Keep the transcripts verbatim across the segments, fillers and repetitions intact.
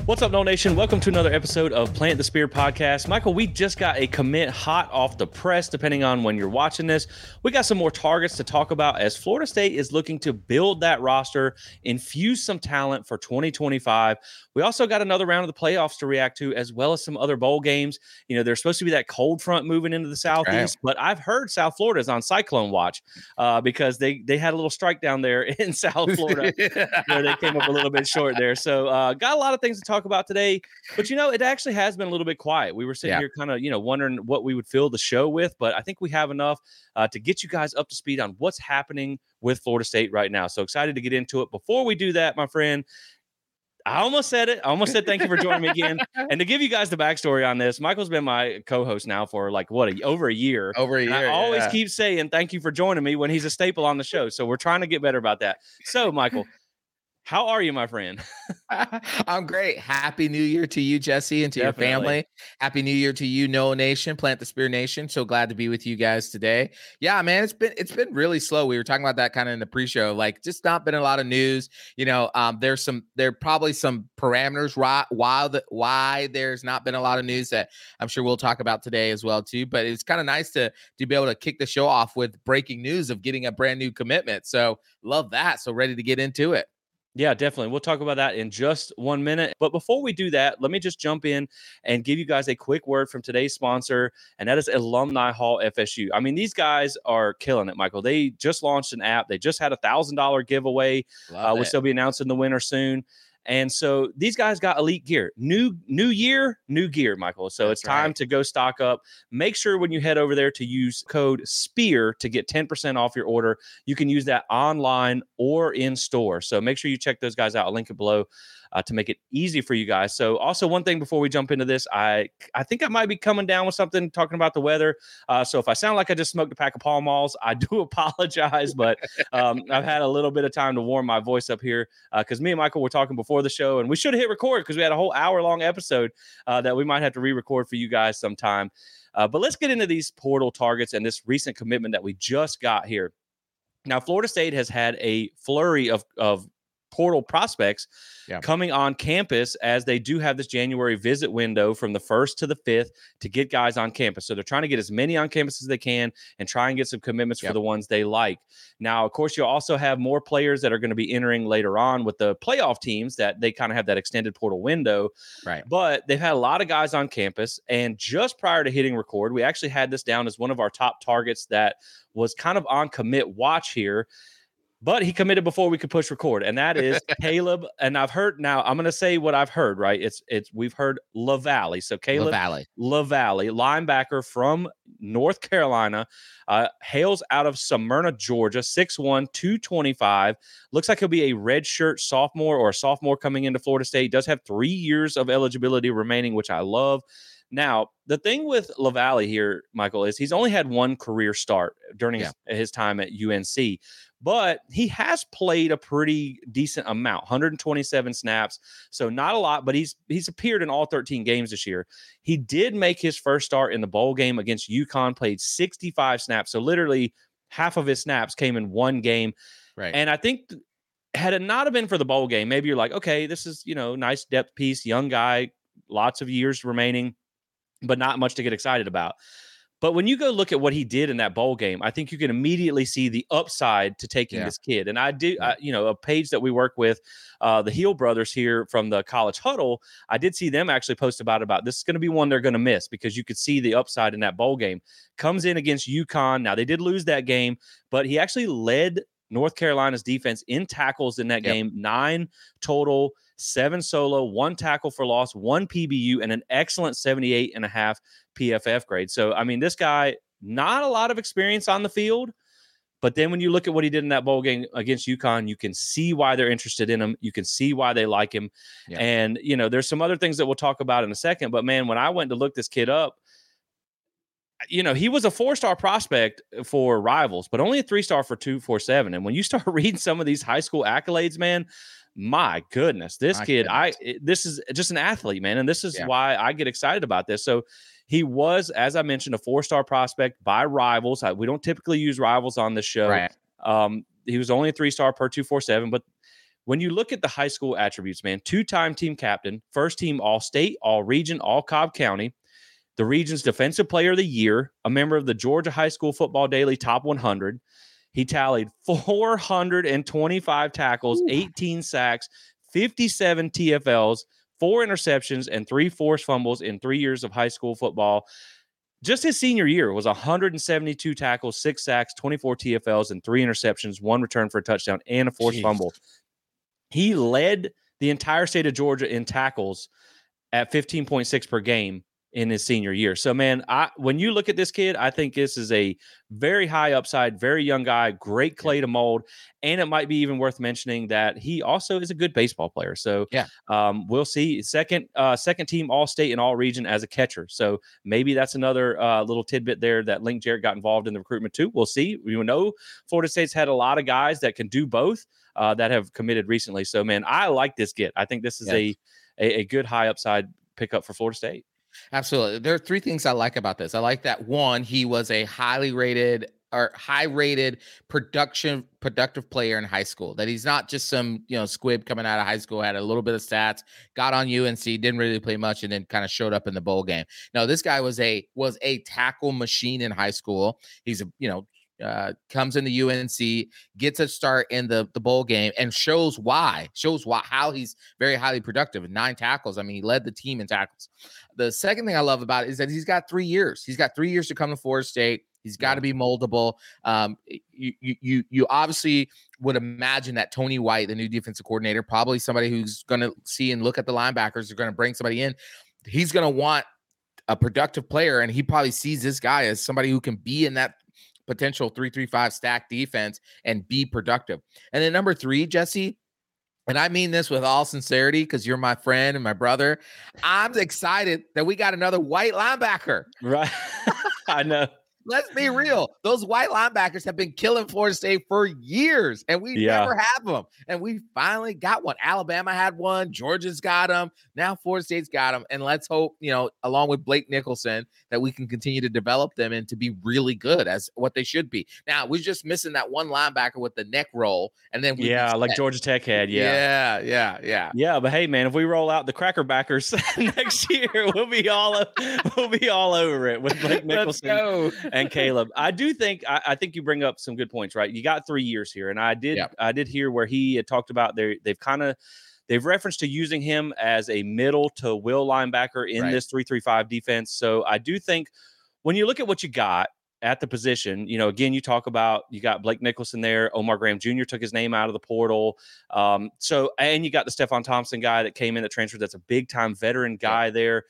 What's up, Noel Nation? Welcome to another episode of Plant the Spear podcast. Michael, we just got a commit hot off the press, depending on when you're watching this. We got some more targets to talk about as Florida State is looking to build that roster, infuse some talent for twenty twenty-five. We also got another round of the playoffs to react to, as well as some other bowl games. You know, there's supposed to be that cold front moving into the Southeast, right, but I've heard South Florida is on Cyclone watch uh, because they, they had a little strike down there in South Florida where they came up a little bit short there. So uh, got a lot of things to talk about today, but you know, it actually has been a little bit quiet. We were sitting yeah. here kind of, you know, wondering what we would fill the show with, but I think we have enough uh, to get you guys up to speed on what's happening with Florida State right now. So excited to get into it. Before we do that, my friend, I almost said it. I almost said thank you for joining me again. And to give you guys the backstory on this, Michael's been my co-host now for like, what, a, over a year. Over a year. I always yeah. keep saying thank you for joining me when he's a staple on the show. So we're trying to get better about that. So, Michael, how are you, my friend? I'm great. Happy New Year to you, Jesse, and to Definitely. your family. Happy New Year to you, Noah Nation, Plant the Spear Nation. So glad to be with you guys today. Yeah, man, it's been it's been really slow. We were talking about that kind of in the pre-show. Like, just not been a lot of news. You know, um, there's some there are probably some parameters why why the, why there's not been a lot of news that I'm sure we'll talk about today as well too. But it's kind of nice to to be able to kick the show off with breaking news of getting a brand new commitment. So love that. So ready to get into it. Yeah, definitely. We'll talk about that in just one minute. But before we do that, let me just jump in and give you guys a quick word from today's sponsor, and that is Alumni Hall F S U. I mean, these guys are killing it, Michael. They just launched an app. They just had a one thousand dollars giveaway, uh, which they'll be announcing the winner soon. And so these guys got elite gear. New new year, new gear, Michael. So That's it's time right. to go stock up. Make sure when you head over there to use code SPEAR to get ten percent off your order. You can use that online or in store. So make sure you check those guys out. I'll link it below uh, to make it easy for you guys. So also one thing before we jump into this, I I think I might be coming down with something talking about the weather. Uh, so if I sound like I just smoked a pack of Pall Malls, I do apologize. But um, I've had a little bit of time to warm my voice up here because uh, me and Michael were talking before the show, and we should have hit record because we had a whole hour long episode uh, that we might have to re-record for you guys sometime. Uh, but let's get into these portal targets and this recent commitment that we just got here. Now, Florida State has had a flurry of, of portal prospects yeah. coming on campus as they do have this January visit window from the first to the fifth to get guys on campus. So they're trying to get as many on campus as they can and try and get some commitments yep. for the ones they like. Now, of course, you'll also have more players that are going to be entering later on with the playoff teams that they kind of have that extended portal window. Right. But they've had a lot of guys on campus. And just prior to hitting record, we actually had this down as one of our top targets that was kind of on commit watch here. But he committed before we could push record, and that is Caleb. And I've heard now. I'm going to say what I've heard. Right? It's it's we've heard LaValle. So Caleb LaValle, LaValle, linebacker from North Carolina, uh, hails out of Smyrna, Georgia. six one, two twenty-five. Looks like he'll be a redshirt sophomore or a sophomore coming into Florida State. Does have three years of eligibility remaining, which I love. Now, the thing with LaValle here, Michael, is he's only had one career start during yeah. his, his time at U N C. But he has played a pretty decent amount, one hundred twenty-seven snaps. So not a lot, but he's he's appeared in all thirteen games this year. He did make his first start in the bowl game against UConn, played sixty-five snaps. So literally half of his snaps came in one game. Right. And I think had it not have been for the bowl game, maybe you're like, okay, this is, you know, nice depth piece, young guy, lots of years remaining, but not much to get excited about. But when you go look at what he did in that bowl game, I think you can immediately see the upside to taking yeah. this kid. And I do, I, you know, a page that we work with, uh, the Heel brothers here from the College Huddle, I did see them actually post about, about this is going to be one they're going to miss because you could see the upside in that bowl game. Comes in against UConn. Now, they did lose that game, but he actually led North Carolina's defense in tackles in that yep. game, nine total, seven solo, one tackle for loss, one P B U, and an excellent seventy-eight and a half P F F grade. So, I mean, this guy, not a lot of experience on the field, but then when you look at what he did in that bowl game against UConn, you can see why they're interested in him. You can see why they like him. Yeah. And, you know, there's some other things that we'll talk about in a second, but man, when I went to look this kid up, you know, he was a four-star prospect for Rivals, but only a three-star for two forty-seven. And when you start reading some of these high school accolades, man, my goodness, this my kid, goodness. I this is just an athlete, man. And this is yeah. why I get excited about this. So he was, as I mentioned, a four-star prospect by Rivals. We don't typically use Rivals on this show. Right. Um, he was only a three-star per two forty-seven, but When you look at the high school attributes, man, two-time team captain, first team All-State, All-Region, All-Cobb County, the region's defensive player of the year, a member of the Georgia High School Football Daily Top one hundred. He tallied four hundred twenty-five tackles, eighteen sacks, fifty-seven T F Ls, four interceptions, and three forced fumbles in three years of high school football. Just his senior year was one hundred seventy-two tackles, six sacks, twenty-four T F Ls, and three interceptions, one return for a touchdown, and a forced Jeez. fumble. He led the entire state of Georgia in tackles at fifteen point six per game in his senior year. So, man, I when you look at this kid, I think this is a very high upside, very young guy, great clay to mold. And it might be even worth mentioning that he also is a good baseball player. So, yeah, um, we'll see. Second, uh, second team All-State and All-Region as a catcher. So maybe that's another uh, little tidbit there that Link Jarrett got involved in the recruitment too. We'll see. We know Florida State's had a lot of guys that can do both uh, that have committed recently. So, man, I like this get. I think this is yes. a, a a good high upside pickup for Florida State. Absolutely. There are three things I like about this. I like that one, he was a highly rated or high rated production productive player in high school, that he's not just some, you know, squib coming out of high school, had a little bit of stats, got on U N C, didn't really play much, and then kind of showed up in the bowl game. No, this guy was a was a tackle machine in high school. He's a, you know, uh, comes into U N C, gets a start in the, the bowl game, and shows why, shows why, how he's very highly productive. Nine tackles. I mean, he led the team in tackles. The second thing I love about it is that he's got three years. He's got three years to come to Florida State. He's got to be moldable. Um, you, you, you obviously would imagine that Tony White, the new defensive coordinator, probably somebody who's going to see and look at the linebackers, are going to bring somebody in. He's going to want a productive player, and he probably sees this guy as somebody who can be in that potential three three five stack defense and be productive. And then number three, Jesse, and I mean this with all sincerity because you're my friend and my brother, I'm excited that we got another white linebacker. Right. I know. Let's be real. Those white linebackers have been killing Florida State for years, and we yeah. never have them. And we finally got one. Alabama had one. Georgia's got them. Now Florida State's got them. And let's hope, you know, along with Blake Nicholson, that we can continue to develop them and to be really good as what they should be. Now, we're just missing that one linebacker with the neck roll. And then we yeah, like Georgia Tech had. Yeah. Yeah. Yeah. Yeah. Yeah. But hey, man, if we roll out the Crackerbackers next year, we'll be all we'll be all over it with Blake Nicholson and Caleb. I do think I, I think you bring up some good points, right? You got three years here, and I did yeah. I did hear where he had talked about they they've kind of they've referenced to using him as a middle to will linebacker in right. this three three five defense. So I do think when you look at what you got at the position, you know, again, you talk about you got Blake Nicholson there. Omar Graham Junior took his name out of the portal. Um, so and you got the Stephon Thompson guy that came in that transferred. That's a big time veteran guy yeah. there.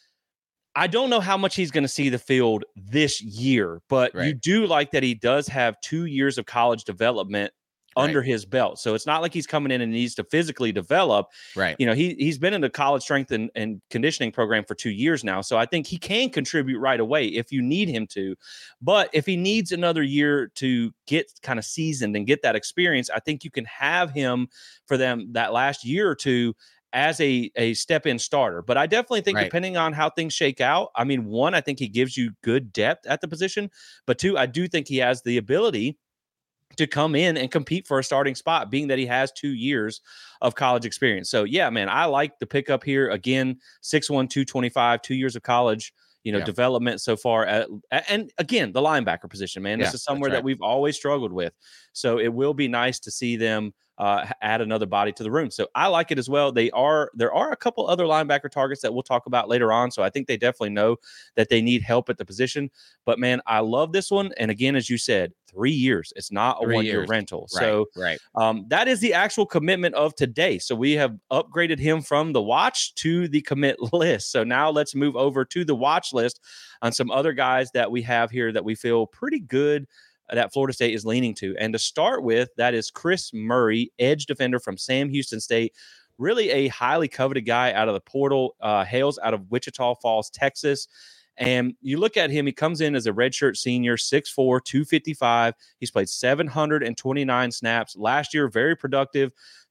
I don't know how much he's going to see the field this year, but right. you do like that he does have two years of college development right. under his belt. So it's not like he's coming in and needs to physically develop. Right. You know, he, he's been in the college strength and, and conditioning program for two years now. So I think he can contribute right away if you need him to. But if he needs another year to get kind of seasoned and get that experience, I think you can have him for them that last year or two as a, a step-in starter. But I definitely think right. depending on how things shake out, I mean, one, I think he gives you good depth at the position. But two, I do think he has the ability to come in and compete for a starting spot, being that he has two years of college experience. So, yeah, man, I like the pickup here. Again, six one, two twenty-five, two years of college, you know, yeah. development so far. At, and again, the linebacker position, man, this yeah, is somewhere right. that we've always struggled with. So it will be nice to see them uh, add another body to the room. So I like it as well. They are, there are a couple other linebacker targets that we'll talk about later on. So I think they definitely know that they need help at the position, but man, I love this one. And again, as you said, three years, it's not a one year rental. Right, so right. Um, that is the actual commitment of today. So we have upgraded him from the watch to the commit list. So now let's move over to the watch list on some other guys that we have here that we feel pretty good that Florida State is leaning to. And to start with, that is Chris Murray, edge defender from Sam Houston State. Really a highly coveted guy out of the portal, uh, hails out of Wichita Falls, Texas. And you look at him, he comes in as a redshirt senior, six four, two fifty-five. He's played seven hundred twenty-nine snaps. Last year, very productive.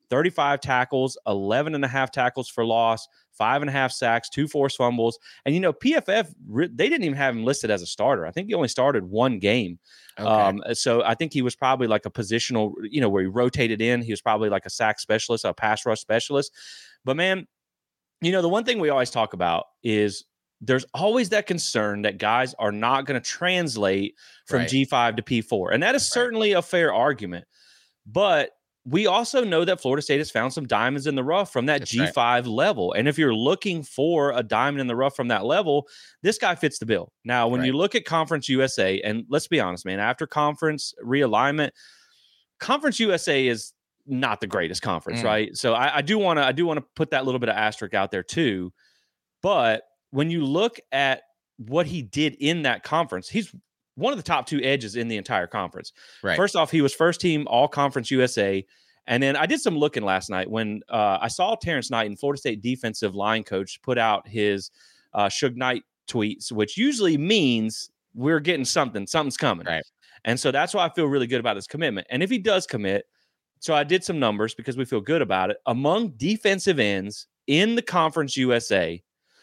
thirty-five tackles, eleven and a half tackles for loss, five and a half sacks, two forced fumbles. And, you know, P F F, they didn't even have him listed as a starter. I think he only started one game. Okay. Um, so I think he was probably like a positional, you know, where he rotated in. He was probably like a sack specialist, a pass rush specialist. But, man, you know, the one thing we always talk about is there's always that concern that guys are not going to translate from Right. G five to P four. And that is Right. certainly a fair argument. But we also know that Florida State has found some diamonds in the rough from that That's G five right. level. And if you're looking for a diamond in the rough from that level, this guy fits the bill. Now, when Right. you look at Conference U S A, and let's be honest, man, after conference realignment, Conference U S A is not the greatest conference, Mm. right? So I, I do want to I do want to put that little bit of asterisk out there too. But when you look at what he did in that conference, he's one of the top two edges in the entire conference. Right. First off, he was first team all conference U S A. And then I did some looking last night when uh, I saw Terrence Knight, Florida State defensive line coach, put out his uh, Suge Knight tweets, which usually means we're getting something, something's coming. Right. And so that's why I feel really good about his commitment. And if he does commit, so I did some numbers because we feel good about it. Among defensive ends in the Conference U S A,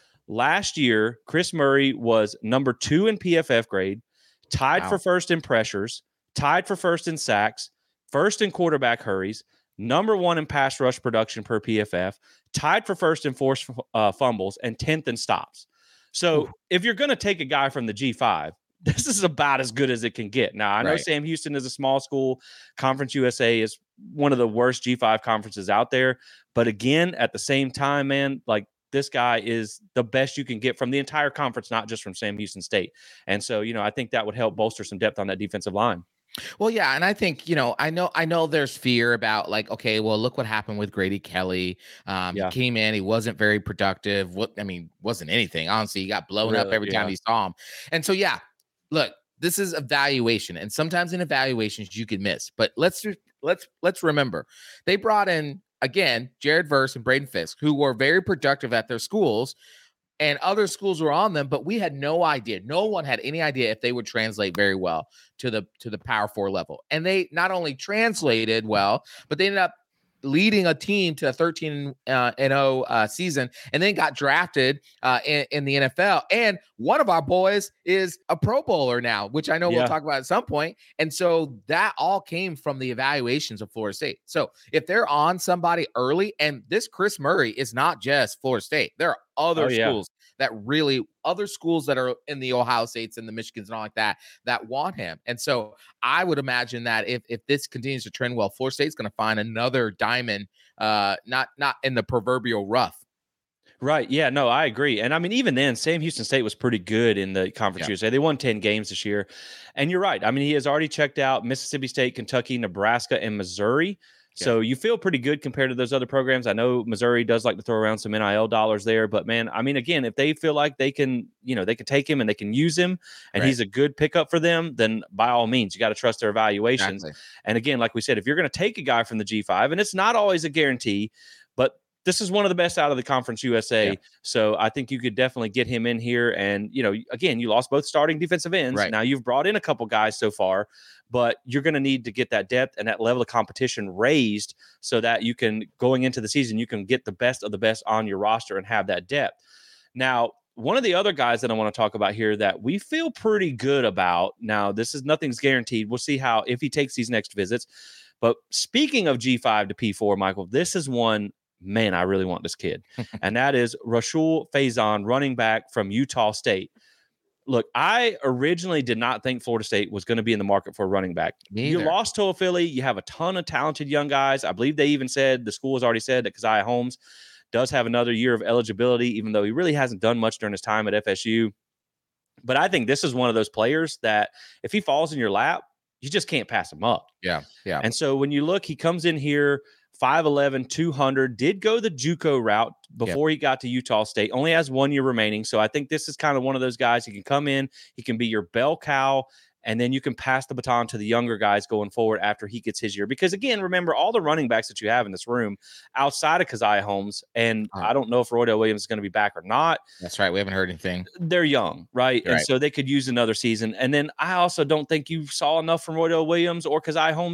last year, Chris Murray was number two in P F F grade, tied Wow. for first in pressures, tied for first in sacks, first in quarterback hurries, number one in pass rush production per P F F, tied for first in forced uh, fumbles, and tenth in stops. So Ooh. If you're going to take a guy from the G five, this is about as good as it can get. Now, I know Right. Sam Houston is a small school. Conference U S A is one of the worst G five conferences out there. But again, at the same time, man, like this guy is the best you can get from the entire conference, not just from Sam Houston State. And so, you know, I think that would help bolster some depth on that defensive line. Well, yeah, and I think, you know, I know, I know there's fear about like, okay, well, look what happened with Grady Kelly. Um, Yeah. He came in, he wasn't very productive. What I mean, wasn't anything. Honestly, he got blown up Really? every time Yeah. he saw him. And so, yeah, look, this is evaluation, and sometimes in evaluations you could miss. But let's just let's let's remember, they brought in again Jared Verse and Braden Fisk, who were very productive at their schools. And other schools were on them, but we had no idea. No one had any idea if they would translate very well to the to the Power Four level. And they not only translated well, but they ended up leading a team to a thirteen and oh uh, season, and then got drafted uh, in, in the N F L. And one of our boys is a Pro Bowler now, which I know Yeah. we'll talk about at some point. And so that all came from the evaluations of Florida State. So if they're on somebody early, and this Chris Murray is not just Florida State, there are other Oh, yeah. schools that really other schools that are in the Ohio States and the Michigans and all like that that want him. And so I would imagine that if if this continues to trend well, Florida State's going to find another diamond, uh, not not in the proverbial rough. Right. Yeah, no, I agree. And I mean, even then, Sam Houston State was pretty good in the Conference Yeah. U S A. They won ten games this year. And you're right. I mean, he has already checked out Mississippi State, Kentucky, Nebraska, and Missouri. So you feel pretty good compared to those other programs. I know Missouri does like to throw around some N I L dollars there, but man, I mean, again, if they feel like they can, you know, they can take him and they can use him and Right. he's a good pickup for them, then by all means, you got to trust their evaluations. Exactly. And again, like we said, if you're going to take a guy from the G five, and it's not always a guarantee, but this is one of the best out of the Conference U S A. Yeah. So I think you could definitely get him in here. And, you know, again, you lost both starting defensive ends. Right. Now you've brought in a couple guys so far, but you're going to need to get that depth and that level of competition raised so that you can, going into the season, you can get the best of the best on your roster and have that depth. Now, one of the other guys that I want to talk about here that we feel pretty good about, now this is nothing's guaranteed. We'll see how, if he takes these next visits. But speaking of G five to P four, Michael, this is one, man, I really want this kid. And that is Rashul Faison, running back from Utah State. Look, I originally did not think Florida State was going to be in the market for a running back. Me You either. lost to a Philly. You have a ton of talented young guys. I believe they even said, the school has already said that Keziah Holmes does have another year of eligibility, even though he really hasn't done much during his time at F S U. But I think this is one of those players that if he falls in your lap, you just can't pass him up. Yeah. Yeah. And so when you look, he comes in here, five eleven, two hundred, did go the JUCO route before yep. he got to Utah State, only has one year remaining. So I think this is kind of one of those guys. He can come in, he can be your bell cow, and then you can pass the baton to the younger guys going forward after he gets his year. Because again, remember all the running backs that you have in this room outside of Keziah Holmes, and oh. I don't know if Roydell Williams is going to be back or not. That's right. We haven't heard anything. They're young, right? You're and right. so they could use another season. And then I also don't think you saw enough from Roydell Williams or Keziah Holmes that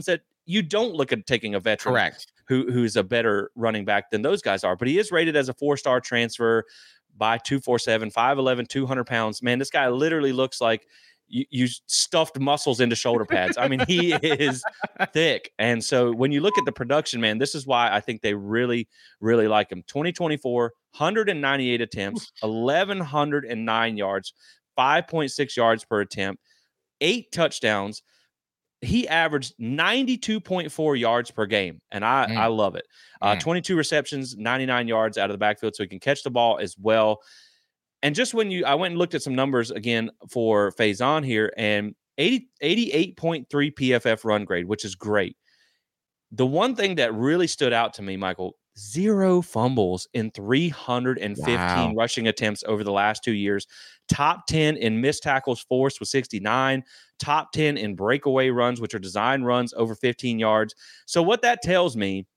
you don't look at taking a veteran Correct. who who's a better running back than those guys are. But he is rated as a four-star transfer by two forty-seven, five eleven, two hundred pounds. Man, this guy literally looks like you, you stuffed muscles into shoulder pads. I mean, he is thick. And so when you look at the production, man, this is why I think they really, really like him. twenty twenty-four, one hundred ninety-eight attempts, eleven oh nine yards, five point six yards per attempt, eight touchdowns. He averaged ninety-two point four yards per game, and I, Mm. I love it. Uh, Mm. twenty-two receptions, ninety-nine yards out of the backfield, so he can catch the ball as well. And just when you, I went and looked at some numbers again for Faison here, and eighty, eighty-eight point three P F F run grade, which is great. The one thing that really stood out to me, Michael, zero fumbles in three hundred fifteen Wow. rushing attempts over the last two years. Top ten in missed tackles forced with sixty-nine. Top ten in breakaway runs, which are design runs over fifteen yards. So what that tells me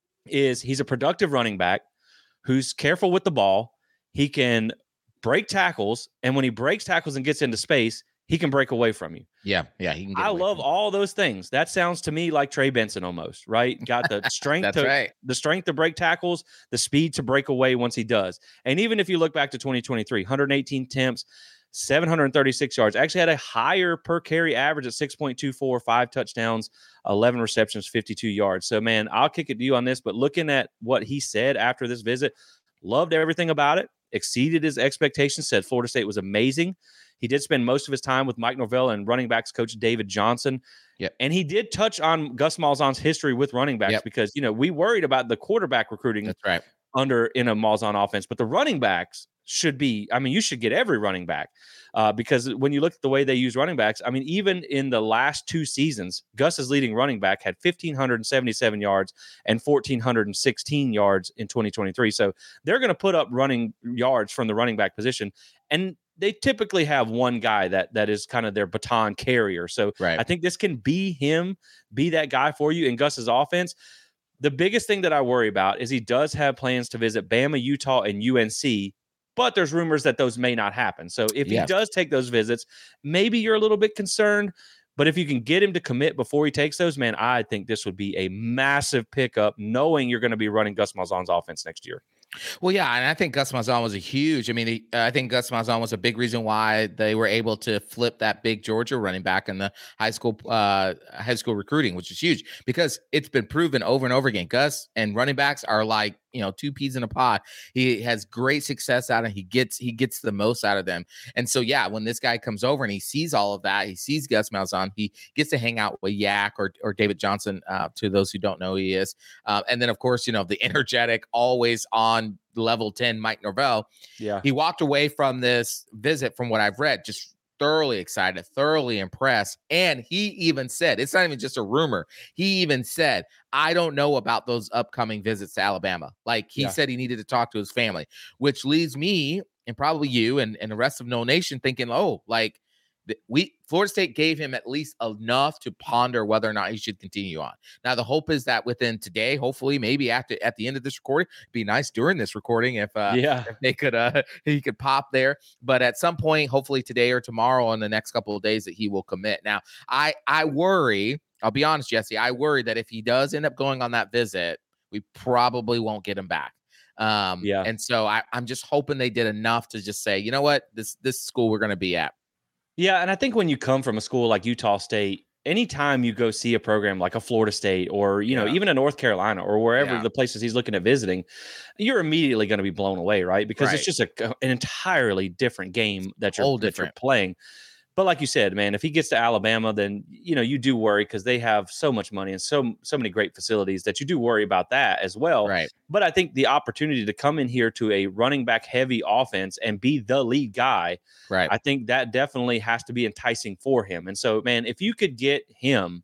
is he's a productive running back who's careful with the ball. He can break tackles, and when he breaks tackles and gets into space, he can break away from you. Yeah, yeah, he can. Get I away love from all those things. That sounds to me like Trey Benson almost, right? Got the strength That's to right. the strength to break tackles, the speed to break away once he does. And even if you look back to twenty twenty-three, one hundred eighteen attempts, seven hundred thirty-six yards, actually had a higher per carry average at six point two four, five touchdowns, eleven receptions, fifty-two yards. So, man, I'll kick it to you on this, but looking at what he said after this visit, loved everything about it, exceeded his expectations, said Florida State was amazing. He did spend most of his time with Mike Norvell and running backs coach David Johnson. Yep. And he did touch on Gus Malzahn's history with running backs Yep. because, you know, we worried about the quarterback recruiting That's right. under in a Malzahn offense, but the running backs should be, I mean, you should get every running back uh, because when you look at the way they use running backs, I mean, even in the last two seasons, Gus's leading running back had one thousand five hundred seventy-seven yards and one thousand four hundred sixteen yards in twenty twenty-three. So they're going to put up running yards from the running back position. And they typically have one guy that that is kind of their baton carrier. So Right. I think this can be him, be that guy for you in Gus's offense. The biggest thing that I worry about is he does have plans to visit Bama, Utah, and U N C, but there's rumors that those may not happen. So if Yes. he does take those visits, maybe you're a little bit concerned. But if you can get him to commit before he takes those, man, I think this would be a massive pickup, knowing you're going to be running Gus Malzahn's offense next year. Well, yeah, and I think Gus Malzahn was a huge. I mean, he, uh, I think Gus Malzahn was a big reason why they were able to flip that big Georgia running back in the high school uh, high school recruiting, which is huge because it's been proven over and over again. Gus and running backs are like, you know, two peas in a pod. He has great success out of it. He gets he gets the most out of them. And so, yeah, when this guy comes over and he sees all of that, he sees Gus Malzahn, he gets to hang out with Yak or or David Johnson. Uh, to those who don't know who he is, uh, and then of course, you know, the energetic, always on level ten Mike Norvell. Yeah, he walked away from this visit, from what I've read, just thoroughly excited, thoroughly impressed. And he even said, it's not even just a rumor. He even said, I don't know about those upcoming visits to Alabama. Like he Yeah. said he needed to talk to his family, which leads me and probably you and, and the rest of No Nation thinking, oh, like th- we Florida State gave him at least enough to ponder whether or not he should continue on. Now, the hope is that within today, hopefully, maybe after at the end of this recording, it'd be nice during this recording if uh, yeah, if they could uh he could pop there. But at some point, hopefully today or tomorrow, in the next couple of days, that he will commit. Now, I I worry. I'll be honest, Jesse. I worry that if he does end up going on that visit, we probably won't get him back. Um, Yeah. And so I, I'm just hoping they did enough to just say, you know what, this this school we're going to be at. Yeah, and I think when you come from a school like Utah State, anytime you go see a program like a Florida State or, you know, Yeah. even a North Carolina or wherever Yeah. the places he's looking at visiting, you're immediately going to be blown away, right? Because it's Right. just a, an entirely different game that you're, Whole that you're different. playing. But like you said, man, if he gets to Alabama, then, you know, you do worry because they have so much money and so so many great facilities that you do worry about that as well. Right. But I think the opportunity to come in here to a running back heavy offense and be the lead guy, Right. I think that definitely has to be enticing for him. And so, man, if you could get him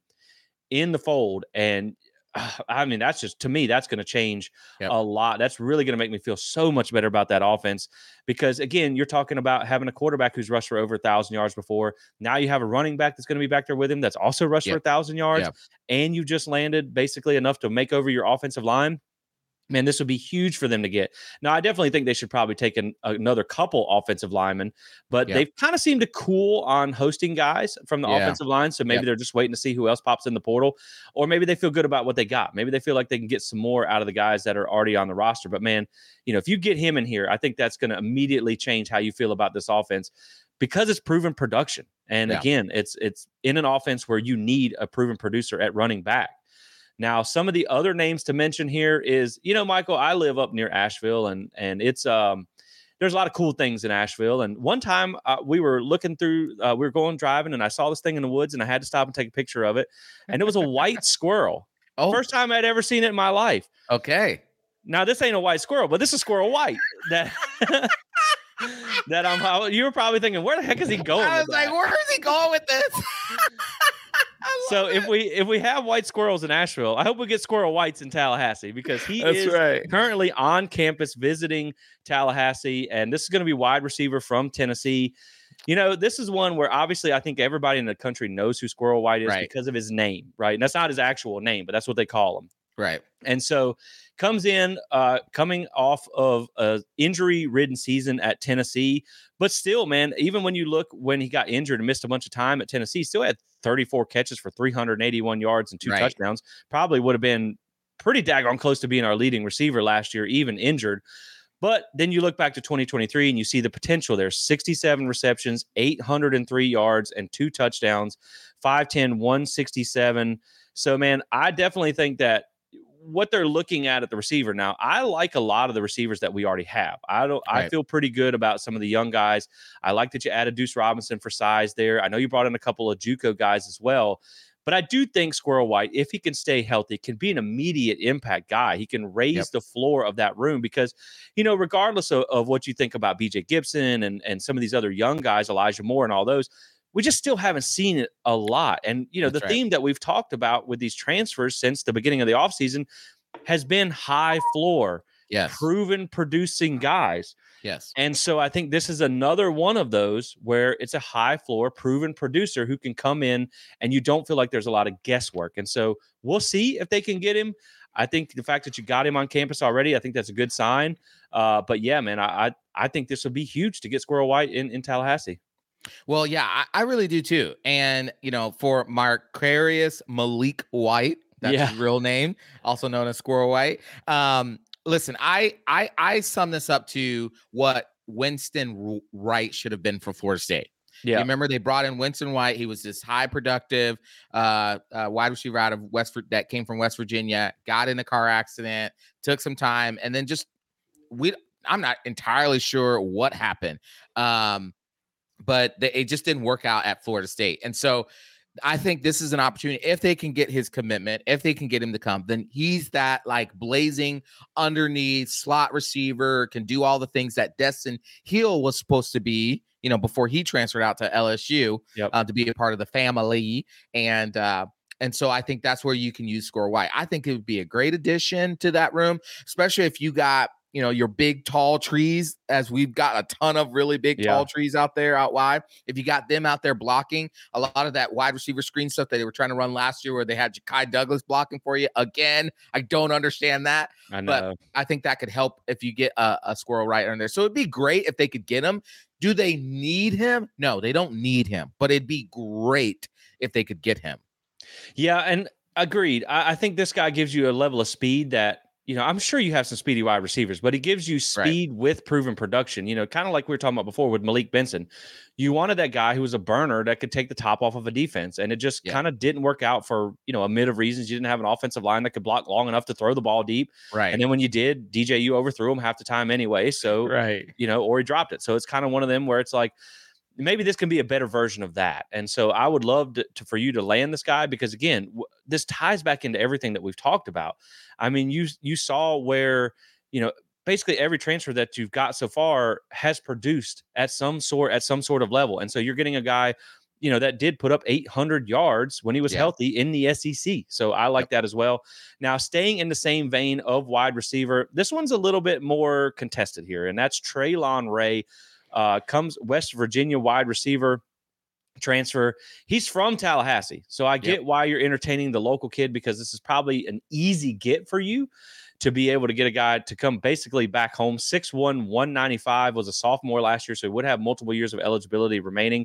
in the fold and uh, I mean, that's just, to me, that's going to change Yep. a lot. That's really going to make me feel so much better about that offense because, again, you're talking about having a quarterback who's rushed for over a thousand yards before. Now you have a running back that's going to be back there with him that's also rushed Yep. for a thousand yards, Yep. and you just landed basically enough to make over your offensive line. man, this would be huge for them to get. Now, I definitely think they should probably take an, another couple offensive linemen, but Yep. they've kind of seemed to cool on hosting guys from the Yeah. offensive line. So maybe Yep. they're just waiting to see who else pops in the portal, or maybe they feel good about what they got. Maybe they feel like they can get some more out of the guys that are already on the roster. But man, you know, if you get him in here, I think that's going to immediately change how you feel about this offense because it's proven production. And Yeah. again, it's it's in an offense where you need a proven producer at running back. Now, some of the other names to mention here is, you know, Michael, I live up near Asheville, and and it's um there's a lot of cool things in Asheville. And one time uh, we were looking through, uh, we were going driving, and I saw this thing in the woods, and I had to stop and take a picture of it. And it was a white squirrel. Oh, First time I'd ever seen it in my life. okay. Now, this ain't a white squirrel, but this is squirrel white. That that I'm. You were probably thinking, where the heck is he going? I was with like, that? where is he going with this? So if we if we have white squirrels in Asheville, I hope we get squirrel whites in Tallahassee, because he That's is right. currently on campus visiting Tallahassee, and this is going to be wide receiver from Tennessee. You know, this is one where obviously I think everybody in the country knows who Squirrel White is Right. because of his name, right? And that's not his actual name, but that's what they call him. Right. And so comes in uh, coming off of a injury-ridden season at Tennessee. But still, man, even when you look when he got injured and missed a bunch of time at Tennessee, still had thirty-four catches for three hundred eighty-one yards and two Right. touchdowns. Probably would have been pretty daggone close to being our leading receiver last year, even injured. But then you look back to twenty twenty-three and you see the potential there. sixty-seven receptions, eight hundred three yards, and two touchdowns, five ten, one sixty-seven. So, man, I definitely think that what they're looking at at the receiver now, I like a lot of the receivers that we already have. I don't. I Right. feel pretty good about some of the young guys. I like that you added Deuce Robinson for size there. I know you brought in a couple of JUCO guys as well. But I do think Squirrel White, if he can stay healthy, can be an immediate impact guy. He can raise Yep. the floor of that room because, you know, regardless of, of what you think about B J Gibson and, and some of these other young guys, Elijah Moore and all those, we just still haven't seen it a lot. And, you know, That's the right. theme that we've talked about with these transfers since the beginning of the offseason has been high floor, Yes. proven producing guys. Yes. And so I think this is another one of those where it's a high floor, proven producer who can come in and you don't feel like there's a lot of guesswork. And so we'll see if they can get him. I think the fact that you got him on campus already, I think that's a good sign. Uh, but yeah, man, I, I I think this would be huge to get Squirrel White in, in Tallahassee. Well, yeah, I, I really do too. And, you know, for Marquarius Malik White, that's Yeah. his real name, also known as Squirrel White. Um, listen, I I I sum this up to what Winston Wright should have been for Florida State. You Yeah. remember they brought in Winston White. He was this high productive uh, uh, wide receiver out of West Vir- that came from West Virginia, got in a car accident, took some time, and then just we. I'm not entirely sure what happened, um, but they, it just didn't work out at Florida State. And so I think this is an opportunity. If they can get his commitment, if they can get him to come, then he's that like blazing underneath slot receiver, can do all the things that Destin Hill was supposed to be, you know, before he transferred out to L S U Yep. uh, to be a part of the family. And, uh, and so I think that's where you can use Squirrel White. I think it would be a great addition to that room, especially if you got, you know, your big tall trees, as we've got a ton of really big Yeah. tall trees out there out wide. If you got them out there blocking a lot of that wide receiver screen stuff that they were trying to run last year, where they had Ja'Kai Douglas blocking for you again, I don't understand that. I But know. I think that could help if you get a, a Squirrel Right in there. So it'd be great if they could get him. Do they need him? No, they don't need him, but it'd be great if they could get him. Yeah, and agreed. I, I think this guy gives you a level of speed that, you know, I'm sure you have some speedy wide receivers, but he gives you speed with proven production. You know, kind of like we were talking about before with Malik Benson. You wanted that guy who was a burner that could take the top off of a defense, and it just Yeah. kind of didn't work out for, you know, a mid of reasons. You didn't have an offensive line that could block long enough to throw the ball deep. Right. And then when you did, D J U overthrew him half the time anyway. So, right. you know, or he dropped it. So it's kind of one of them where it's like, maybe this can be a better version of that. And so I would love to, to for you to land this guy, because again, w- this ties back into everything that we've talked about. I mean, you you saw where, you know, basically every transfer that you've got so far has produced at some sort at some sort of level. And so you're getting a guy, you know, that did put up eight hundred yards when he was Yeah. healthy in the S E C. So I like Yep. that as well. Now, staying in the same vein of wide receiver, this one's a little bit more contested here, and that's Traylon Ray. Uh, comes West Virginia wide receiver. transfer. He's from Tallahassee. So I get yep. why you're entertaining the local kid, because this is probably an easy get for you to be able to get a guy to come basically back home. six one, one ninety-five, was a sophomore last year, so he would have multiple years of eligibility remaining.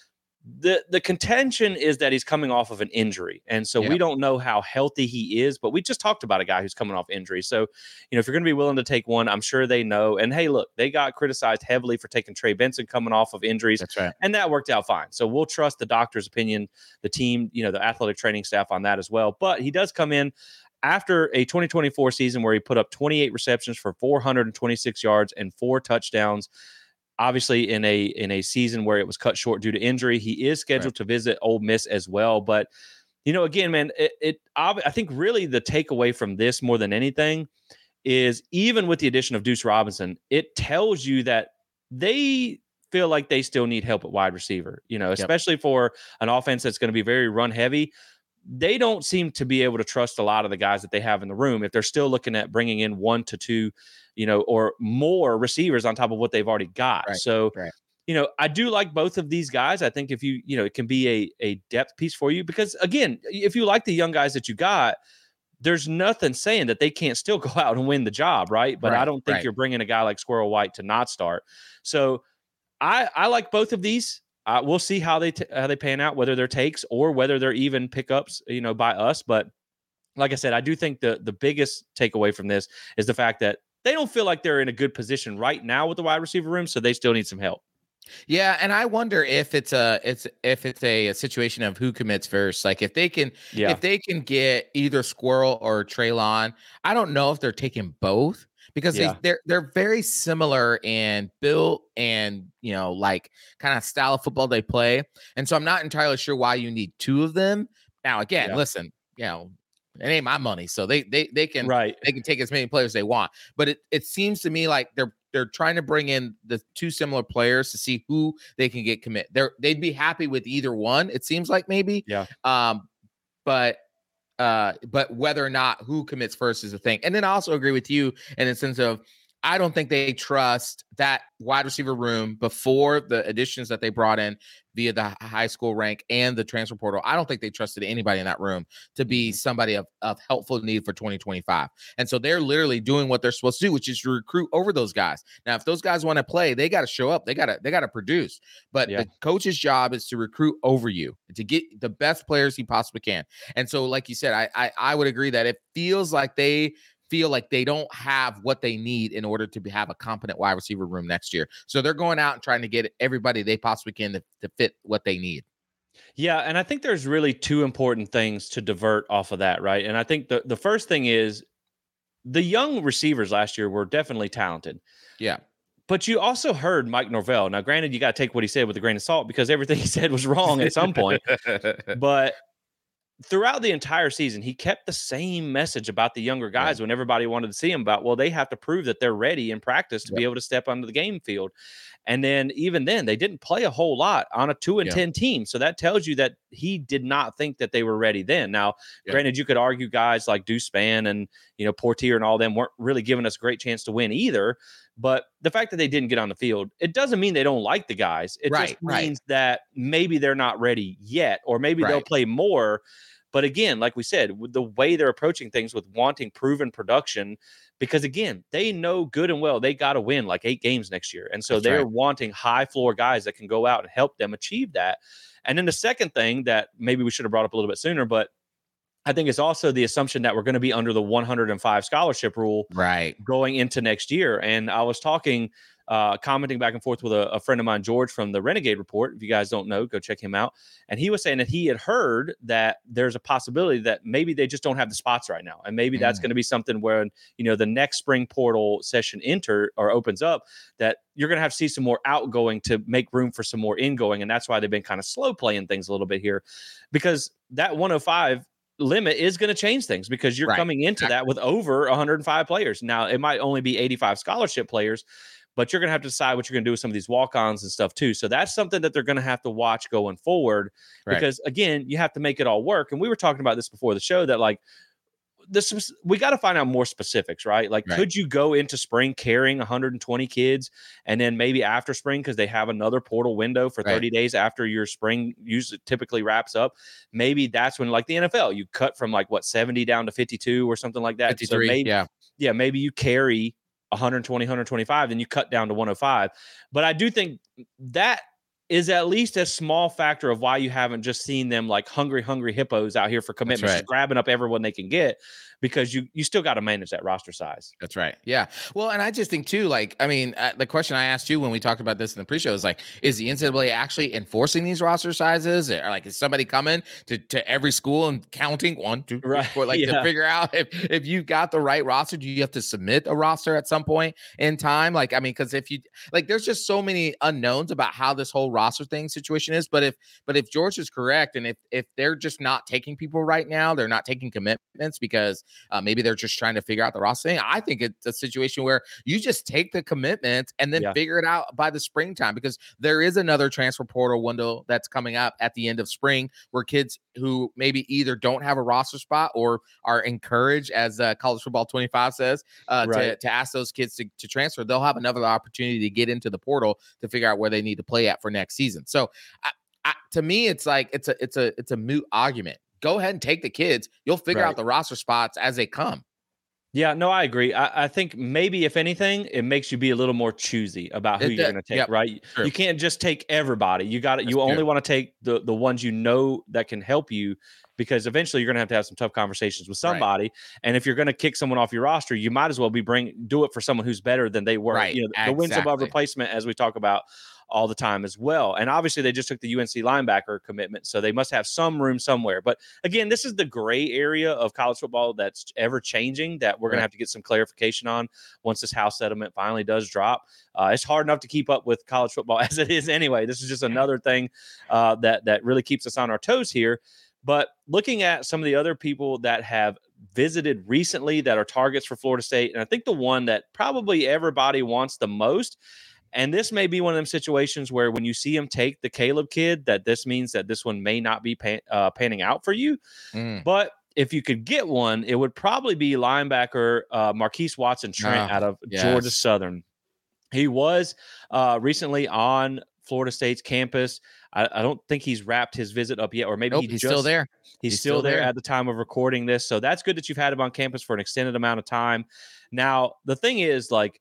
The the contention is that he's coming off of an injury. And so yep. we don't know how healthy he is, but we just talked about a guy who's coming off injury. So, you know, if you're going to be willing to take one, I'm sure they know. And hey, look, they got criticized heavily for taking Trey Benson coming off of injuries. That's right. And that worked out fine. So we'll trust the doctor's opinion, the team, you know, the athletic training staff on that as well. But he does come in after a twenty twenty-four season where he put up twenty-eight receptions for four hundred twenty-six yards and four touchdowns. Obviously, in a in a season where it was cut short due to injury. He is scheduled right. to visit Ole Miss as well. But, you know, again, man, it, it I think really the takeaway from this more than anything is, even with the addition of Deuce Robinson, it tells you that they feel like they still need help at wide receiver, you know, especially yep. for an offense that's going to be very run heavy. They don't seem to be able to trust a lot of the guys that they have in the room if they're still looking at bringing in one to two, you know, or more receivers on top of what they've already got. Right, so, right. you know, I do like both of these guys. I think if you, you know, it can be a, a depth piece for you, because again, if you like the young guys that you got, there's nothing saying that they can't still go out and win the job. Right. But right, I don't think right. you're bringing a guy like Squirrel White to not start. So I, I like both of these. Uh, we'll see how they t- how they pan out, whether they're takes or whether they're even pickups, you know, by us. But like I said, I do think the the biggest takeaway from this is the fact that they don't feel like they're in a good position right now with the wide receiver room, so they still need some help. Yeah, and I wonder if it's a it's if it's a, a situation of who commits first. Like if they can yeah. if they can get either Squirrel or Treylon. I don't know if they're taking both, because yeah. they, they're they're very similar in build and, you know, like kind of style of football they play. And so I'm not entirely sure why you need two of them. Now, again, yeah. listen, you know, it ain't my money, so they they they can right. they can take as many players as they want. But it it seems to me like they're they're trying to bring in the two similar players to see who they can get commit. They're they'd be happy with either one. It seems like maybe. Yeah. Um, but uh, but whether or not who commits first is a thing. And then I also agree with you in the sense of, I don't think they trust that wide receiver room before the additions that they brought in via the high school rank and the transfer portal. I don't think they trusted anybody in that room to be somebody of, of helpful need for twenty twenty-five. And so they're literally doing what they're supposed to do, which is to recruit over those guys. Now, if those guys want to play, they got to show up. They got to, they got to produce. But yeah. the coach's job is to recruit over you, to get the best players he possibly can. And so, like you said, I, I, I would agree that it feels like they feel like they don't have what they need in order to be, have a competent wide receiver room next year. So they're going out and trying to get everybody they possibly can to, to fit what they need. Yeah, and I think there's really two important things to divert off of that, right? And I think the, the first thing is the young receivers last year were definitely talented. Yeah. But you also heard Mike Norvell. Now, granted, you got to take what he said with a grain of salt, because everything he said was wrong at some point. But throughout the entire season, he kept the same message about the younger guys yeah. when everybody wanted to see them about, well, they have to prove that they're ready in practice to yeah. be able to step onto the game field. And then even then, they didn't play a whole lot on a two and yeah. ten team. So that tells you that he did not think that they were ready then. Now, yeah. granted, you could argue guys like Deuce Spann and, you know, Portier and all them weren't really giving us a great chance to win either. But the fact that they didn't get on the field, it doesn't mean they don't like the guys. It right, just means right. that maybe they're not ready yet, or maybe right. they'll play more. But again, like we said, with the way they're approaching things with wanting proven production, because again, they know good and well they got to win like eight games next year. And so That's they're right. wanting high floor guys that can go out and help them achieve that. And then the second thing that maybe we should have brought up a little bit sooner, but I think it's also the assumption that we're going to be under the one hundred five scholarship rule right. going into next year. And I was talking, uh, commenting back and forth with a, a friend of mine, George from the Renegade Report. If you guys don't know, go check him out. And he was saying that he had heard that there's a possibility that maybe they just don't have the spots right now. And maybe mm. that's going to be something where, you know, the next spring portal session enter or opens up, that you're going to have to see some more outgoing to make room for some more ingoing. And that's why they've been kind of slow playing things a little bit here, because that one oh five limit is going to change things, because you're right. coming into that with over one hundred five players. Now, it might only be eighty-five scholarship players, but you're going to have to decide what you're going to do with some of these walk-ons and stuff too. So that's something that they're going to have to watch going forward, right. because again, you have to make it all work. And we were talking about this before the show, that like this we got to find out more specifics, right? Like, Right. could you go into spring carrying one hundred twenty kids, and then maybe after spring, because they have another portal window for thirty Right. days after your spring usually typically wraps up, maybe that's when, like the N F L, you cut from like what seventy down to fifty-two or something like that. So fifty-three, maybe, yeah. yeah, maybe you carry one hundred twenty, one hundred twenty-five, then you cut down to one oh five. But I do think that is at least a small factor of why you haven't just seen them like hungry, hungry hippos out here for commitments, right. just grabbing up everyone they can get, because you you still got to manage that roster size. That's right. Yeah. Well, and I just think too, like, I mean, uh, the question I asked you when we talked about this in the pre-show is like, is the N C double A actually enforcing these roster sizes? Or like, is somebody coming to, to every school and counting one, two, three, Right. four, like Yeah. to figure out if, if you've got the right roster? Do you have to submit a roster at some point in time? Like, I mean, because if you like, there's just so many unknowns about how this whole roster thing situation is. But if, but if George is correct, and if, if they're just not taking people right now, they're not taking commitments because uh, maybe they're just trying to figure out the roster thing. I think it's a situation where you just take the commitment and then Yeah. figure it out by the springtime, because there is another transfer portal window that's coming up at the end of spring where kids who maybe either don't have a roster spot or are encouraged, as uh, College Football twenty-five says, uh, Right. to, to ask those kids to, to transfer. They'll have another opportunity to get into the portal to figure out where they need to play at for next season. So I, I, to me, it's like it's a it's a it's a moot argument. Go ahead and take the kids. You'll figure Right. out the roster spots as they come. Yeah, no, I agree. I, I think maybe if anything, it makes you be a little more choosy about who It you're does. going to take, Yep. right? True. You can't just take everybody. You got to, That's you only true. want to take the the ones you know that can help you, because eventually you're going to have to have some tough conversations with Right. somebody. And if you're going to kick someone off your roster, you might as well be bring do it for someone who's better than they were. Right. You know, the wins above Exactly. replacement, as we talk about all the time as well. And obviously they just took the U N C linebacker commitment, so they must have some room somewhere. But again, this is the gray area of college football that's ever changing that we're going Right. to have to get some clarification on once this House settlement finally does drop. Uh, it's hard enough to keep up with college football as it is anyway. This is just another thing uh, that that really keeps us on our toes here. But looking at some of the other people that have visited recently that are targets for Florida State, and I think the one that probably everybody wants the most, and this may be one of them situations where when you see him take the Caleb kid, that this means that this one may not be pan, uh, panning out for you. Mm. But if you could get one, it would probably be linebacker uh, Marquise Watson Trent Ah, out of yes. Georgia Southern. He was uh, recently on Florida State's campus. I, I don't think he's wrapped his visit up yet, or maybe Nope, he he's just, still there. He's, He's still, still there there. at the time of recording this. So that's good that you've had him on campus for an extended amount of time. Now, the thing is, like,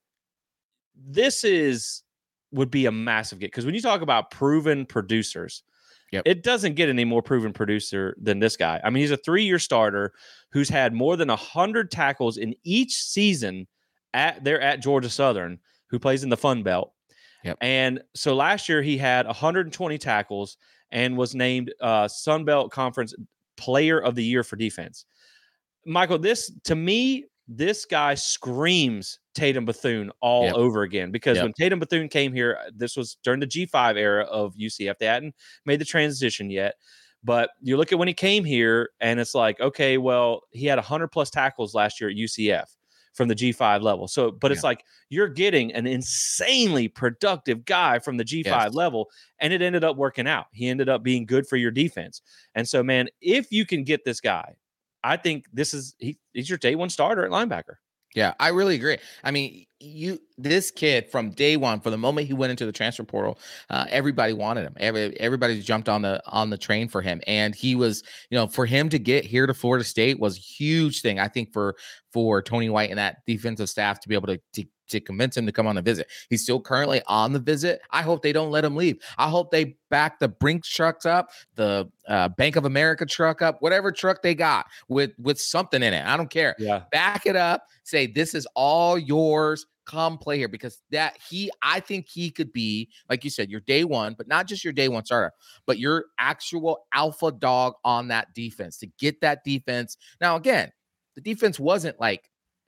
this is would be a massive get, because when you talk about proven producers, Yep. it doesn't get any more proven producer than this guy. I mean, he's a three-year starter who's had more than one hundred tackles in each season at there at Georgia Southern, who plays in the Fun Belt. Yep. And so last year he had one hundred twenty tackles and was named uh, Sun Belt Conference Player of the Year for defense. Michael, this to me, this guy screams Tatum Bethune all Yep. over again, because Yep. when Tatum Bethune came here, this was during the G five era of U C F. They hadn't made the transition yet. But you look at when he came here, and it's like, okay, well, he had one hundred plus tackles last year at U C F from the G five level. So, but it's Yeah. like you're getting an insanely productive guy from the G five Yes. level, and it ended up working out. He ended up being good for your defense. And so, man, if you can get this guy, I think this is he, he's your day one starter at linebacker. Yeah, I really agree. I mean, you this kid from day one, from the moment he went into the transfer portal, uh, everybody wanted him. Every everybody jumped on the on the train for him, and he was, you know, for him to get here to Florida State was a huge thing. I think for for Tony White and that defensive staff to be able to to to convince him to come on a visit. He's still currently on the visit. I hope they don't let him leave. I hope they back the Brinks trucks up, the uh, Bank of America truck up, whatever truck they got with with something in it. I don't care. Yeah. Back it up. Say this is all yours. Come play here, because that he, I think he could be, like you said, your day one, but not just your day one starter, but your actual alpha dog on that defense to get that defense. Now, again, the defense wasn't like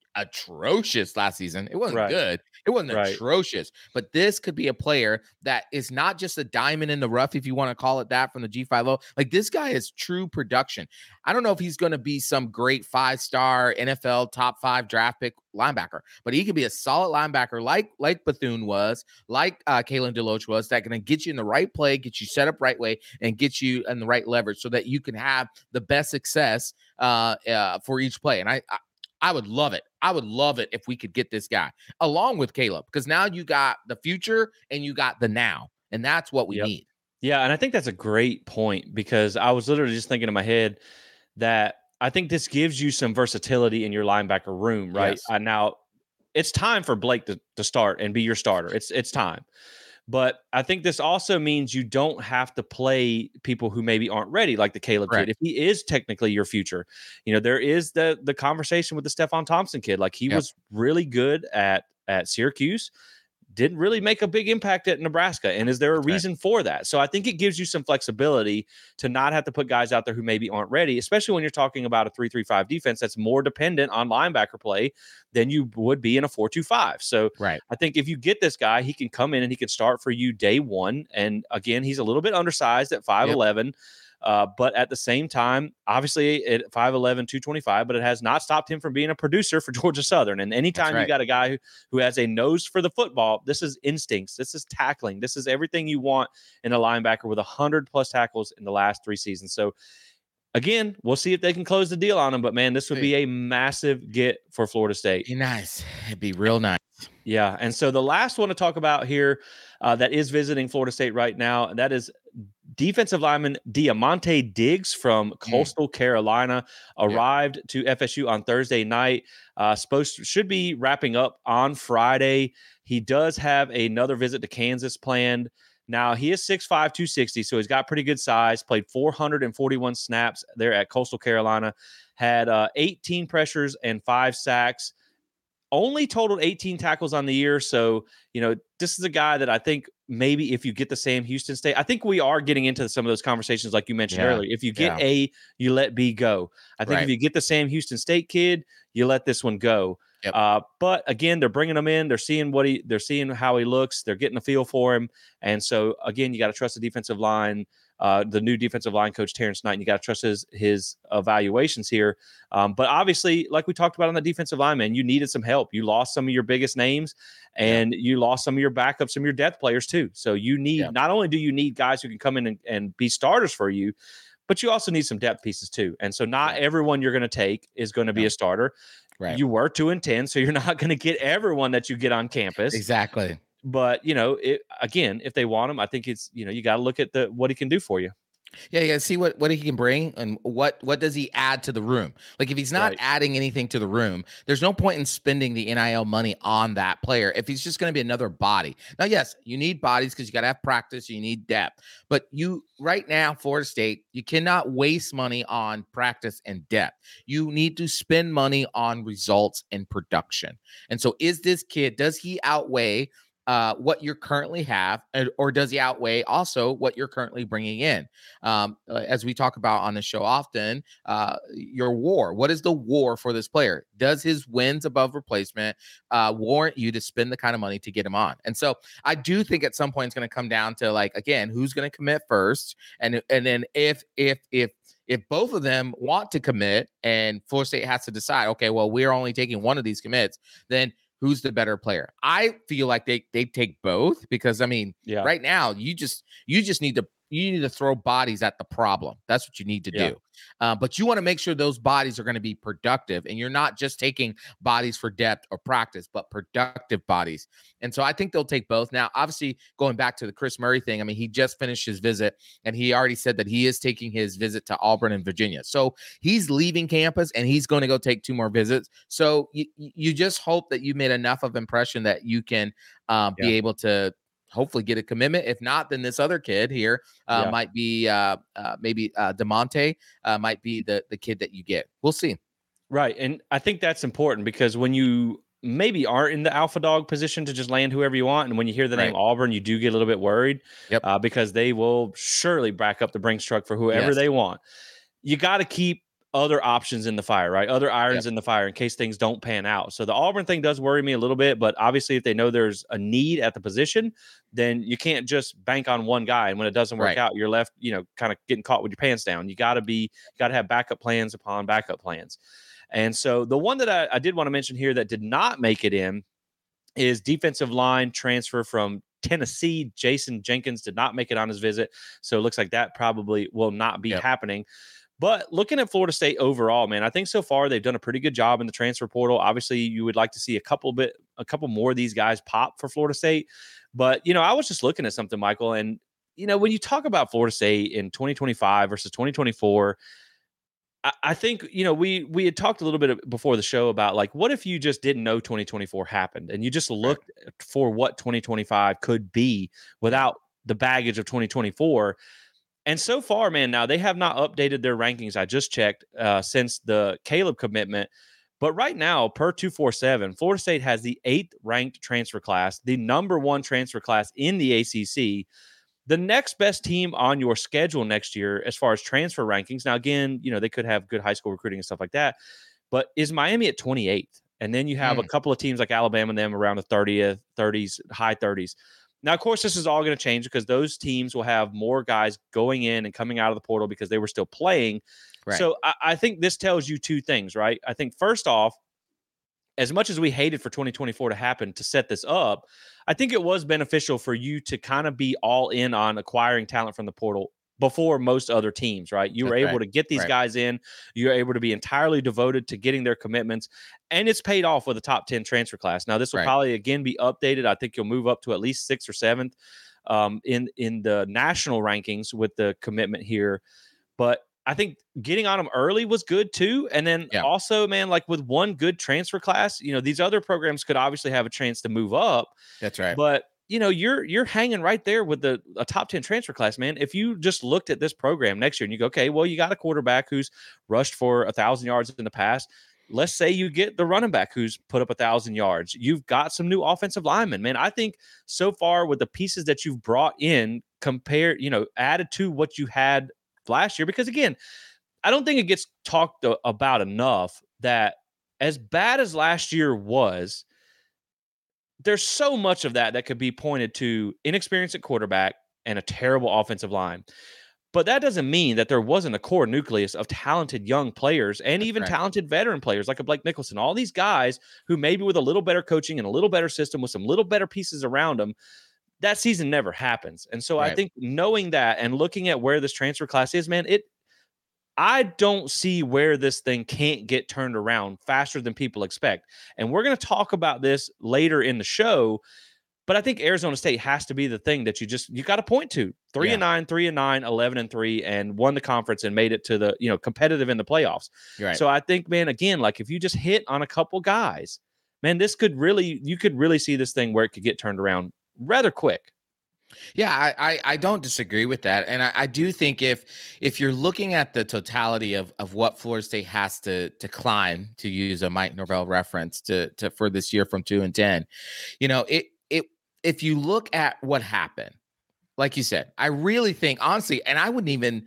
atrocious last season. It wasn't Right. good. It wasn't Right. atrocious. But this could be a player that is not just a diamond in the rough, if you want to call it that, from the G five O. Like, this guy is true production. I don't know if he's going to be some great five-star N F L top five draft pick linebacker, but he could be a solid linebacker like like Bethune was, like uh, Kalen DeLoach was, that going to get you in the right play, get you set up right way, and get you in the right leverage so that you can have the best success uh, uh, for each play. And I, I I would love it. I would love it if we could get this guy along with Caleb, because now you got the future and you got the now, and that's what we Yep. need. Yeah, and I think that's a great point, because I was literally just thinking in my head that I think this gives you some versatility in your linebacker room, right? Yes. Uh, now, it's time for Blake to, to start and be your starter. It's it's time. But I think this also means you don't have to play people who maybe aren't ready, like the Caleb kid. Correct. If he is technically your future, you know, there is the the conversation with the Stephon Thompson kid. Like, he Yep. was really good at at Syracuse, didn't really make a big impact at Nebraska. And is there a That's right. reason for that? So I think it gives you some flexibility to not have to put guys out there who maybe aren't ready, especially when you're talking about a three three five defense that's more dependent on linebacker play than you would be in a four two five. So Right. I think if you get this guy, he can come in and he can start for you day one. And again, he's a little bit undersized at five eleven. Uh, but at the same time, obviously at five eleven, two twenty-five, but it has not stopped him from being a producer for Georgia Southern. And anytime right. you got a guy who, who has a nose for the football, this is instincts, this is tackling, this is everything you want in a linebacker with one hundred plus tackles in the last three seasons. So again, we'll see if they can close the deal on him. But man, this would be a massive get for Florida State. Be nice. It'd be real nice. Yeah. And so the last one to talk about here uh, that is visiting Florida State right now, and that is defensive lineman Diamante Diggs from Coastal mm. Carolina, arrived yep. to F S U on Thursday night. Uh, supposed to, should be wrapping up on Friday. He does have another visit to Kansas planned. Now, he is six five, two sixty, so he's got pretty good size. Played four hundred forty-one snaps there at Coastal Carolina. Had uh, eighteen pressures and five sacks. Only totaled eighteen tackles on the year. So, you know, this is a guy that I think maybe if you get the Sam Houston State, I think we are getting into some of those conversations like you mentioned yeah. earlier. If you get yeah. A, you let B go. I think right. if you get the Sam Houston State kid, you let this one go. Yep. Uh, but again, they're bringing him in. They're seeing what he, they're seeing how he looks. They're getting a feel for him. And so again, you got to trust the defensive line. Uh, the new defensive line coach, Terrence Knight, and you got to trust his, his evaluations here. Um, but obviously, like we talked about on the defensive line, man, you needed some help. You lost some of your biggest names, and yeah. you lost some of your backups, some of your depth players too. So you need, yeah. not only do you need guys who can come in and, and be starters for you, but you also need some depth pieces too. And so not yeah. everyone you're going to take is going to be no. a starter. Right. You were two and ten, so you're not going to get everyone that you get on campus. Exactly. But, you know, it, again, if they want him, I think it's, you know, you got to look at the what he can do for you. Yeah, you got to see what, what he can bring and what what does he add to the room. Like, if he's not right. adding anything to the room, there's no point in spending the N I L money on that player if he's just going to be another body. Now, yes, you need bodies because you got to have practice. You need depth. But you right now, Florida State, you cannot waste money on practice and depth. You need to spend money on results and production. And so is this kid, does he outweigh Uh, what you currently have, or does he outweigh also what you're currently bringing in? Um, as we talk about on the show often, uh, your war. What is the war for this player? Does his wins above replacement uh, warrant you to spend the kind of money to get him on? And so I do think at some point it's going to come down to, like, again, who's going to commit first, and and then if if if if both of them want to commit, and Florida State has to decide, okay, well, we're only taking one of these commits, then who's the better player? I feel like they they take both, because I mean, yeah. right now you just you just need to you need to throw bodies at the problem. That's what you need to yeah. do. Uh, but you want to make sure those bodies are going to be productive, and you're not just taking bodies for depth or practice, but productive bodies. And so I think they'll take both. Now, obviously, going back to the Chris Murray thing, I mean, he just finished his visit, and he already said that he is taking his visit to Auburn and Virginia. So he's leaving campus, and he's going to go take two more visits. So you, you just hope that you made enough of impression that you can uh, yeah. be able to hopefully get a commitment. If not, then this other kid here uh, yeah. might be uh, uh, maybe uh, DeMonte uh, might be the the kid that you get. We'll see. Right, and I think that's important, because when you maybe aren't in the alpha dog position to just land whoever you want, and when you hear the right. name Auburn, you do get a little bit worried. Yep. Uh, because they will surely back up the Brinks truck for whoever yes. they want. You got to keep other options in the fire, right? Other irons Yep. in the fire in case things don't pan out. So the Auburn thing does worry me a little bit, but obviously if they know there's a need at the position, then you can't just bank on one guy. And when it doesn't work Right. out, you're left, you know, kind of getting caught with your pants down. You got to be, got to have backup plans upon backup plans. And so the one that I, I did want to mention here that did not make it in is defensive line transfer from Tennessee. Jason Jenkins did not make it on his visit. So it looks like that probably will not be Yep. happening. But looking at Florida State overall, man, I think so far they've done a pretty good job in the transfer portal. Obviously, you would like to see a couple bit, a couple more of these guys pop for Florida State. But, you know, I was just looking at something, Michael, and, you know, when you talk about Florida State in twenty twenty-five versus twenty twenty-four, I, I think, you know, we we had talked a little bit before the show about, like, what if you just didn't know twenty twenty-four happened and you just looked right. for what twenty twenty-five could be without the baggage of twenty twenty-four. And so far, man, now they have not updated their rankings. I just checked uh, since the Caleb commitment. But right now, per two forty-seven, Florida State has the eighth ranked transfer class, the number one transfer class in the A C C. The next best team on your schedule next year, as far as transfer rankings. Now, again, you know, they could have good high school recruiting and stuff like that. But is Miami at twenty-eighth? And then you have mm. a couple of teams like Alabama and them around the thirtieth, thirties, high thirties. Now, of course, this is all going to change because those teams will have more guys going in and coming out of the portal because they were still playing. Right. So I, I think this tells you two things, right? I think first off, as much as we hated for twenty twenty-four to happen to set this up, I think it was beneficial for you to kind of be all in on acquiring talent from the portal before most other teams, right? You That's were able right. to get these right. guys in. You're able to be entirely devoted to getting their commitments, and it's paid off with a top ten transfer class. Now, this will right. probably, again, be updated. I think you'll move up to at least sixth or seventh um, in, in the national rankings with the commitment here. But I think getting on them early was good too. And then yeah. also, man, like with one good transfer class, you know, these other programs could obviously have a chance to move up. That's right. But you know, you're you're hanging right there with the a top ten transfer class, man. If you just looked at this program next year and you go, okay, well, you got a quarterback who's rushed for a thousand yards in the past. Let's say you get the running back who's put up a thousand yards. You've got some new offensive linemen, man. I think so far with the pieces that you've brought in, compared, you know, added to what you had last year, because again, I don't think it gets talked about enough that as bad as last year was, there's so much of that that could be pointed to inexperience at quarterback and a terrible offensive line. But that doesn't mean that there wasn't a core nucleus of talented young players and even right. talented veteran players like a Blake Nicholson, all these guys who maybe with a little better coaching and a little better system with some little better pieces around them, that season never happens. And so right. I think knowing that and looking at where this transfer class is, man, it, I don't see where this thing can't get turned around faster than people expect. And we're going to talk about this later in the show, but I think Arizona State has to be the thing that you just, you got to point to. Three yeah. and nine, three and nine, eleven and three, and won the conference and made it to the, you know, competitive in the playoffs. Right. So I think, man, again, like if you just hit on a couple guys, man, this could really, you could really see this thing where it could get turned around rather quick. Yeah, I, I, I don't disagree with that. And I, I do think if if you're looking at the totality of, of what Florida State has to to climb, to use a Mike Norvell reference to, to for this year from two and ten, you know, it it if you look at what happened, like you said, I really think honestly, and I wouldn't even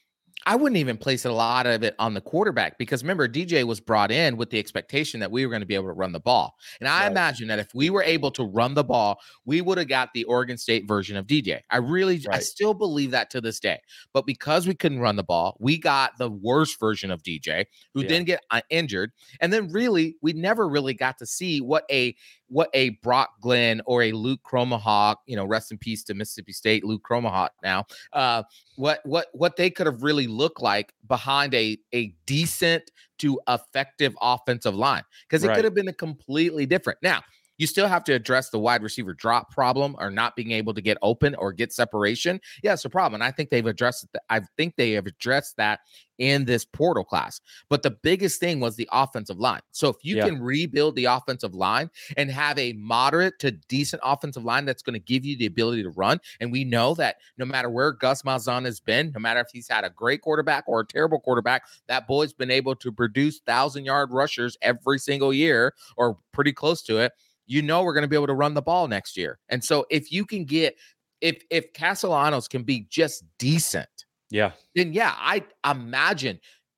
I wouldn't even place a lot of it on the quarterback, because remember, D J was brought in with the expectation that we were going to be able to run the ball. And I right. imagine that if we were able to run the ball, we would have got the Oregon State version of D J. I really, right. I still believe that to this day. But because we couldn't run the ball, we got the worst version of D J, who yeah. didn't get uh, injured. And then really, we never really got to see what a what a Brock Glenn or a Luke Cromahawk, you know, rest in peace to Mississippi State, Luke Cromahawk now, uh, what what what they could have really looked like behind a, a decent to effective offensive line, because it right. could have been a completely different. Now, you still have to address the wide receiver drop problem or not being able to get open or get separation. Yeah, it's a problem. And I think they've addressed it. I think they have addressed that in this portal class. But the biggest thing was the offensive line. So if you yeah. can rebuild the offensive line and have a moderate to decent offensive line that's going to give you the ability to run. And we know that no matter where Gus Malzahn has been, no matter if he's had a great quarterback or a terrible quarterback, that boy's been able to produce thousand-yard rushers every single year or pretty close to it. You know we're going to be able to run the ball next year. And so if you can get, if if Castellanos can be just decent, yeah, then yeah, I imagine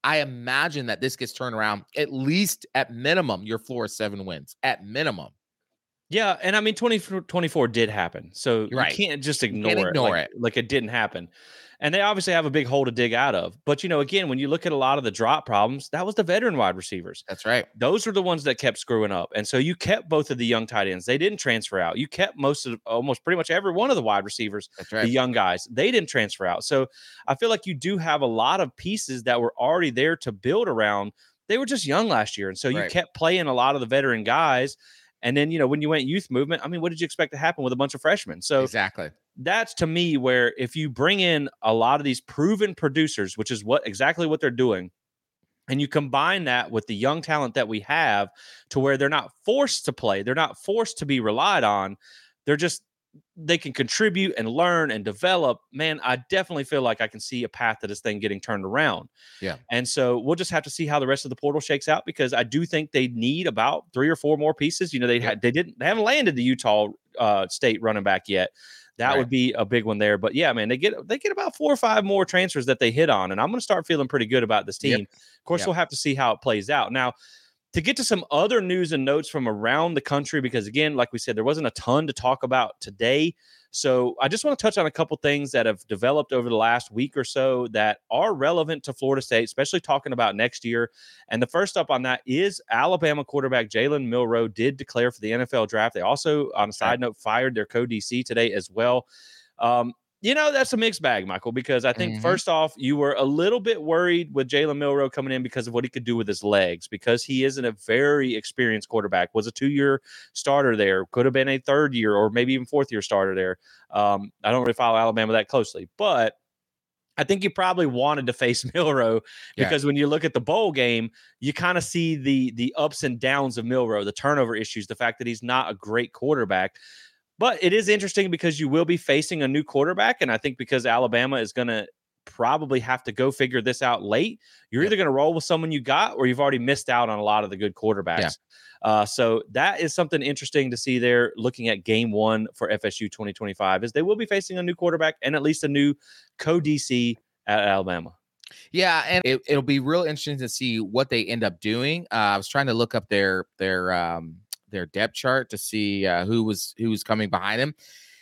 I imagine that this gets turned around, at least at minimum, your floor is seven wins at minimum. Yeah, and I mean, twenty twenty-four did happen, so you Right. can't just You can't ignore it ignore like it. like it didn't happen. And they obviously have a big hole to dig out of. But, you know, again, when you look at a lot of the drop problems, that was the veteran wide receivers. That's right. Those are the ones that kept screwing up. And so you kept both of the young tight ends. They didn't transfer out. You kept most of almost pretty much every one of the wide receivers, That's right. the young guys. They didn't transfer out. So I feel like you do have a lot of pieces that were already there to build around. They were just young last year. And so you Right. kept playing a lot of the veteran guys. And then, you know, when you went youth movement, I mean, what did you expect to happen with a bunch of freshmen? So Exactly. that's to me where if you bring in a lot of these proven producers, which is what exactly what they're doing, and you combine that with the young talent that we have to where they're not forced to play, they're not forced to be relied on, they're just they can contribute and learn and develop. Man, I definitely feel like I can see a path to this thing getting turned around. Yeah. And so we'll just have to see how the rest of the portal shakes out, because I do think they need about three or four more pieces. You know, they Yep. had they didn't they haven't landed the Utah uh, State running back yet. That Right. would be a big one there. But yeah, man, they get they get about four or five more transfers that they hit on, and I'm going to start feeling pretty good about this team. Yep. Of course, Yep. we'll have to see how it plays out. Now, to get to some other news and notes from around the country, because again, like we said, there wasn't a ton to talk about today. So I just want to touch on a couple things that have developed over the last week or so that are relevant to Florida State, especially talking about next year. And the first up on that is Alabama quarterback Jalen Milroe did declare for the N F L draft. They also, on a side note, fired their co-D C today as well. Um, You know, that's a mixed bag, Michael, because I think Mhm. first off, you were a little bit worried with Jalen Milroe coming in because of what he could do with his legs, because he isn't a very experienced quarterback, was a two-year starter there, could have been a third year or maybe even fourth year starter there. Um, I don't really follow Alabama that closely, but I think you probably wanted to face Milroe Yeah. because when you look at the bowl game, you kind of see the the ups and downs of Milroe, the turnover issues, the fact that he's not a great quarterback. But it is interesting because you will be facing a new quarterback. And I think because Alabama is going to probably have to go figure this out late, you're Yep. either going to roll with someone you got or you've already missed out on a lot of the good quarterbacks. Yeah. Uh, so that is something interesting to see there looking at game one for F S U twenty twenty-five is they will be facing a new quarterback and at least a new co-D C at Alabama. Yeah, and it, it'll be real interesting to see what they end up doing. Uh, I was trying to look up their their um, their depth chart to see uh, who was who was coming behind him.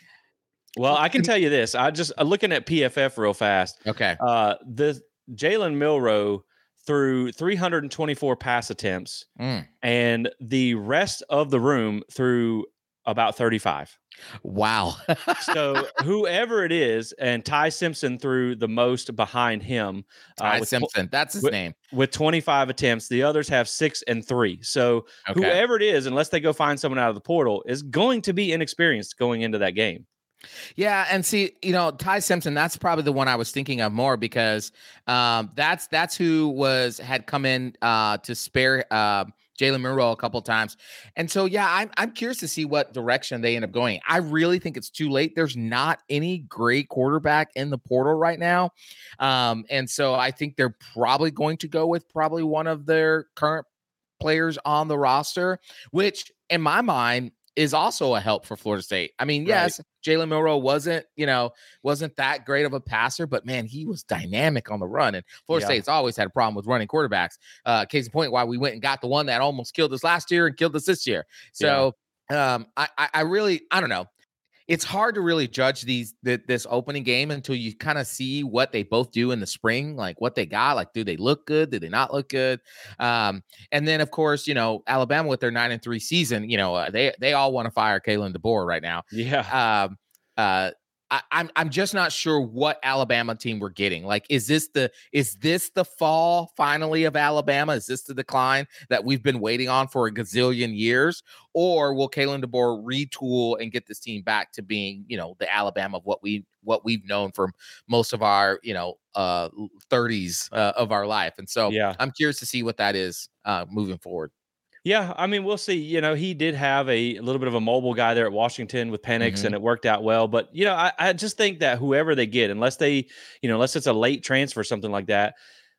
Well, I can tell you this. I just uh, looking at P F F real fast. Okay. Uh, the Jalen Milroe threw three hundred twenty-four pass attempts, Mm. and the rest of the room threw about thirty-five. Wow. So whoever it is, and Ty Simpson threw the most behind him. Ty with tw- Simpson. That's his with- name. with twenty-five attempts. The others have six and three. So Okay. whoever it is, unless they go find someone out of the portal, is going to be inexperienced going into that game. Yeah, and see, you know, Ty Simpson, that's probably the one I was thinking of more because um, that's that's who was had come in uh, to spare uh, Jalen Milroe a couple times, and so yeah, I'm I'm curious to see what direction they end up going. I really think it's too late. There's not any great quarterback in the portal right now, um, and so I think they're probably going to go with probably one of their current players on the roster, which in my mind is also a help for Florida State. I mean, yes, Jalen Milroe wasn't, you know, wasn't that great of a passer, but man, he was dynamic on the run. And Florida Yeah. State's always had a problem with running quarterbacks. Uh, case in point, why we went and got the one that almost killed us last year and killed us this year. So um, I, I, I really, I don't know. It's hard to really judge these th- this opening game until you kind of see what they both do in the spring, like what they got. Like, do they look good? Do they not look good? Um, and then, of course, you know, Alabama with their nine and three season, you know, uh, they they all want to fire Kalen DeBoer right now. Yeah. Um, uh, I, I'm I'm just not sure what Alabama team we're getting. Like, is this the is this the fall finally of Alabama? Is this the decline that we've been waiting on for a gazillion years? Or will Kalen DeBoer retool and get this team back to being, you know, the Alabama of what we what we've known for most of our, you know, uh, thirties uh, of our life? And so, Yeah. I'm curious to see what that is uh, moving forward. Yeah, I mean, we'll see. You know, he did have a, a little bit of a mobile guy there at Washington with Penix, Mhm. and it worked out well. But, you know, I, I just think that whoever they get, unless they, you know, unless it's a late transfer, something like that,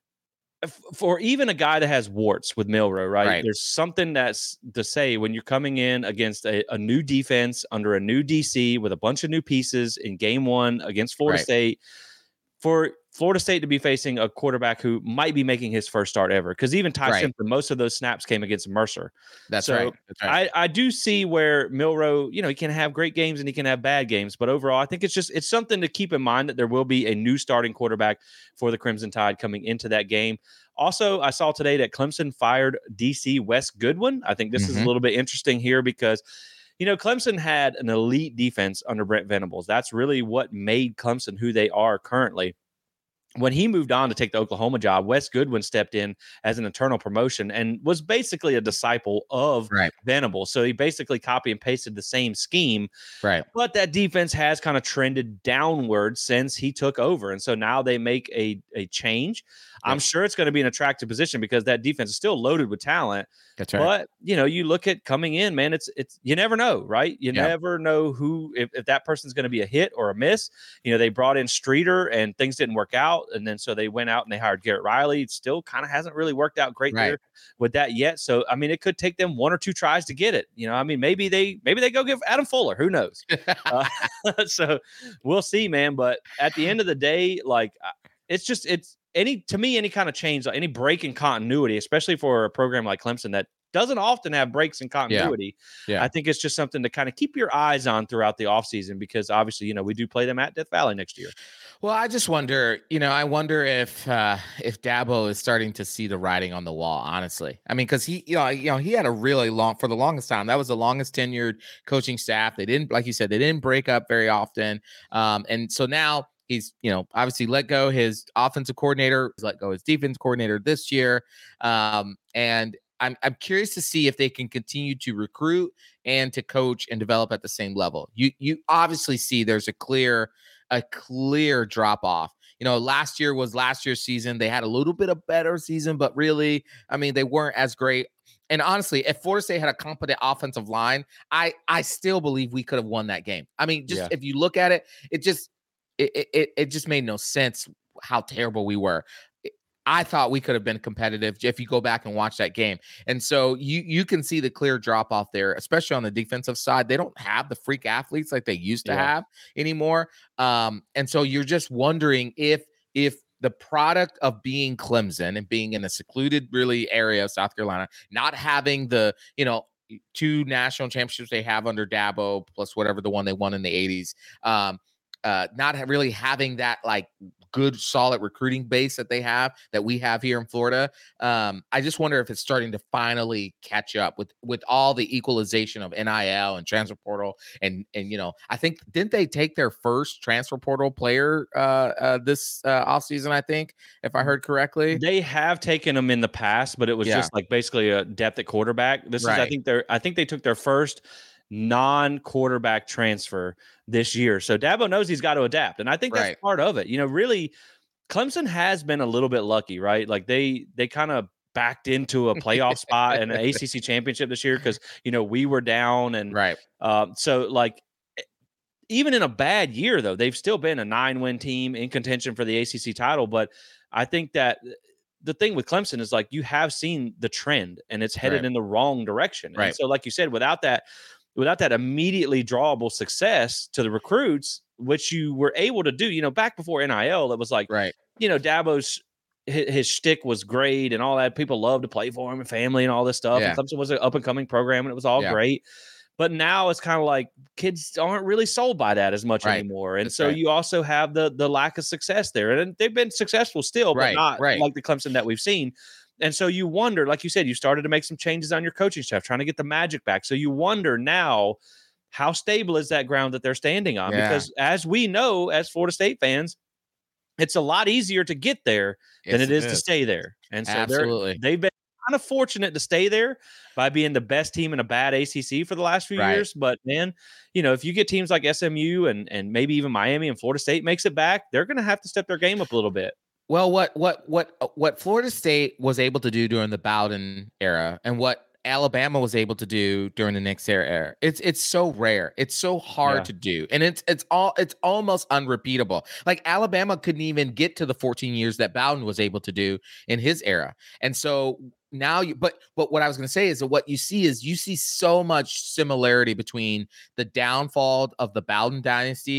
f- for even a guy that has warts with Milroe, right? Right. There's something that's to say when you're coming in against a, a new defense under a new D C with a bunch of new pieces in game one against Florida Right. State. For Florida State to be facing a quarterback who might be making his first start ever. Because even Ty Right. Simpson, most of those snaps came against Mercer. That's so right. That's right. I, I do see where Milroe, you know, he can have great games and he can have bad games. But overall, I think it's just it's something to keep in mind that there will be a new starting quarterback for the Crimson Tide coming into that game. Also, I saw today that Clemson fired D C Wes Goodwin. I think this Mm-hmm. is a little bit interesting here because you know, Clemson had an elite defense under Brent Venables. That's really what made Clemson who they are currently. When he moved on to take the Oklahoma job, Wes Goodwin stepped in as an internal promotion and was basically a disciple of right. Venables. So he basically copy and pasted the same scheme. Right. But that defense has kind of trended downward since he took over. And so now they make a, a change. I'm sure it's going to be an attractive position because that defense is still loaded with talent. That's right. But, you know, you look at coming in, man, it's, it's, you never know, right? You Yeah. never know who, if, if that person's going to be a hit or a miss. You know, they brought in Streeter and things didn't work out. And then so they went out and they hired Garrett Riley. It still kind of hasn't really worked out great Right. there with that yet. So, I mean, it could take them one or two tries to get it. You know, I mean, maybe they, maybe they go give Adam Fuller, who knows? uh, so we'll see, man. But at the end of the day, like, it's just, it's, any to me any kind of change, any break in continuity, especially for a program like Clemson that doesn't often have breaks in continuity. Yeah. Yeah. I think it's just something to kind of keep your eyes on throughout the offseason because obviously, you know, we do play them at Death Valley next year. Well, I just wonder, you know, I wonder if uh, if Dabo is starting to see the writing on the wall, honestly. I mean, because he, you know, you know, he had a really long, for the longest time, that was the longest tenured coaching staff. They didn't, like you said, they didn't break up very often. Um, and so now he's, you know, obviously let go his offensive coordinator, let go his defense coordinator this year. Um, and I'm I'm curious to see if they can continue to recruit and to coach and develop at the same level. You you obviously see there's a clear a clear drop off. You know, last year was last year's season. They had a little bit of better season, but really, I mean, they weren't as great. And honestly, if Florida State had a competent offensive line, I I still believe we could have won that game. I mean, just yeah. if you look at it, it just It, it it just made no sense how terrible we were. I thought we could have been competitive if you go back and watch that game. And so you you can see the clear drop off there, especially on the defensive side. They don't have the freak athletes like they used to yeah. have anymore. Um, and so you're just wondering if if the product of being Clemson and being in a secluded really area of South Carolina, not having the, you know, two national championships they have under Dabo plus whatever the one they won in the eighties. Um, Uh, not ha- really having that like good, solid recruiting base that they have that we have here in Florida. Um, I just wonder if it's starting to finally catch up with with all the equalization of N I L and transfer portal. And, and you know, I think, didn't they take their first transfer portal player uh, uh, this uh, offseason, I think, if I heard correctly? They have taken them in the past, but it was yeah. just like basically a depth at quarterback. This right. is, I think they're, I think they took their first non-quarterback transfer this year. So Dabo knows he's got to adapt. And I think that's right. part of it. You know, really, Clemson has been a little bit lucky, right? Like they they kind of backed into a playoff spot and an A C C championship this year because, you know, we were down. And right. um, so like, even in a bad year, though, they've still been a nine-win team in contention for the A C C title. But I think that the thing with Clemson is like you have seen the trend and it's headed right. in the wrong direction. Right. And so like you said, without that, without that immediately drawable success to the recruits, which you were able to do, you know, back before N I L, it was like, right. you know, Dabo's, his, his shtick was great and all that. People loved to play for him and family and all this stuff. Yeah. And Clemson was an up and coming program and it was all yeah. great. But now it's kind of like kids aren't really sold by that as much right. anymore. And That's so right. you also have the the lack of success there. And they've been successful still, but right. not right. like the Clemson that we've seen. And so you wonder, like you said, you started to make some changes on your coaching staff, trying to get the magic back. So you wonder now, how stable is that ground that they're standing on? Yeah. Because as we know, as Florida State fans, it's a lot easier to get there yes, than it is, it is to stay there. And so Absolutely. they've been kind of fortunate to stay there by being the best team in a bad A C C for the last few right. years. But man, you know, if you get teams like S M U and, and maybe even Miami and Florida State makes it back, they're going to have to step their game up a little bit. Well, what what what what Florida State was able to do during the Bowden era, and what Alabama was able to do during the Nick Saban era, it's it's so rare, it's so hard yeah. to do, and it's it's all it's almost unrepeatable. Like Alabama couldn't even get to the fourteen years that Bowden was able to do in his era, and so now you. But but what I was going to say is that what you see is you see so much similarity between the downfall of the Bowden dynasty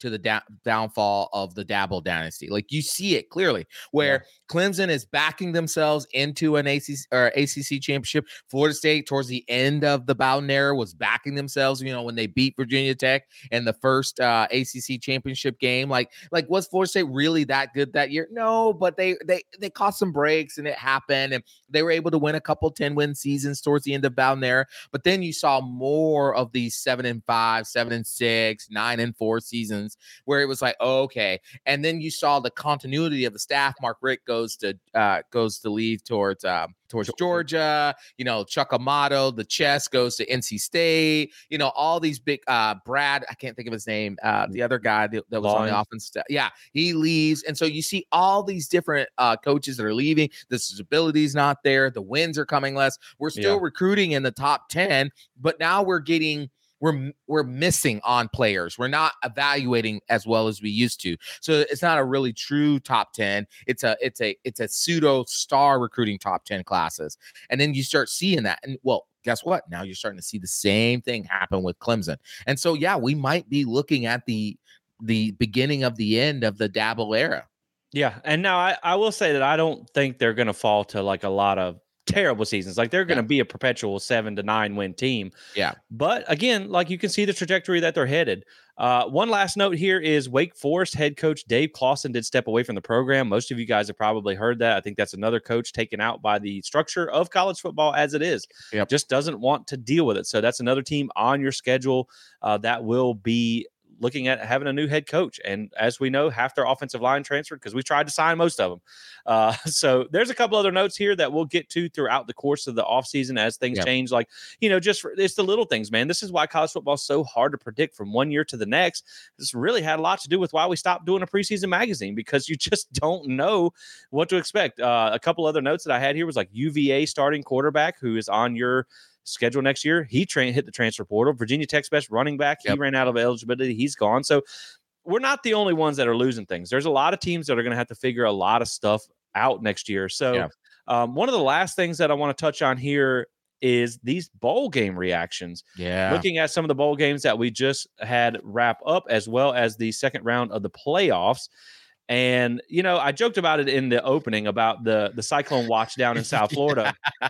to the da- downfall of the Dabble dynasty. Like you see it clearly where yeah. Clemson is backing themselves into an A C C or A C C championship. Florida State towards the end of the Bowden era was backing themselves, you know, when they beat Virginia Tech in the first uh, A C C championship game. Like, like was Florida State really that good that year? No, but they they they caught some breaks and it happened, and they were able to win a couple ten win seasons towards the end of Bowden era. But then you saw more of these seven and five, seven and six, nine and four seasons where it was like, oh, okay. And then you saw the continuity of the staff. Mark Richt goes to uh, goes to leave towards um, towards Georgia. You know, Chuck Amato, the chess goes to N C State. You know, all these big uh, Brad. I can't think of his name. Uh, the other guy that, that was Long. on the offense staff. Yeah, he leaves, and so you see all these different uh, coaches that are leaving. The stability is not there. The wins are coming less. We're still yeah. recruiting in the top ten, but now we're getting. We're we're missing on players. We're not evaluating as well as we used to. So it's not a really true top ten. It's a it's a it's a pseudo star recruiting top ten classes. And then you start seeing that. And well, guess what? Now you're starting to see the same thing happen with Clemson. And so yeah, we might be looking at the the beginning of the end of the Dabble era. Yeah. And now I, I will say that I don't think they're gonna fall to like a lot of terrible seasons. Like they're going to yeah. be a perpetual seven to nine win team. Yeah. But again, like you can see the trajectory that they're headed. Uh, one last note here is Wake Forest head coach Dave Clawson did step away from the program. Most of you guys have probably heard that. I think that's another coach taken out by the structure of college football as it is. Yep. Just doesn't want to deal with it. So that's another team on your schedule uh, that will be looking at having a new head coach. And as we know, half their offensive line transferred because we tried to sign most of them. Uh, so there's a couple other notes here that we'll get to throughout the course of the offseason as things yep. change. Like, you know, just for, it's the little things, man. This is why college football is so hard to predict from one year to the next. This really had a lot to do with why we stopped doing a preseason magazine, because you just don't know what to expect. Uh, a couple other notes that I had here was like U V A starting quarterback who is on your schedule next year. He train hit the transfer portal. Virginia Tech's best running back. He yep. ran out of eligibility. He's gone. So we're not the only ones that are losing things. There's a lot of teams that are going to have to figure a lot of stuff out next year. So yeah. um, one of the last things that I want to touch on here is these bowl game reactions. Yeah. Looking at some of the bowl games that we just had wrap up, as well as the second round of the playoffs. And, you know, I joked about it in the opening about the, the cyclone watch down in South Florida.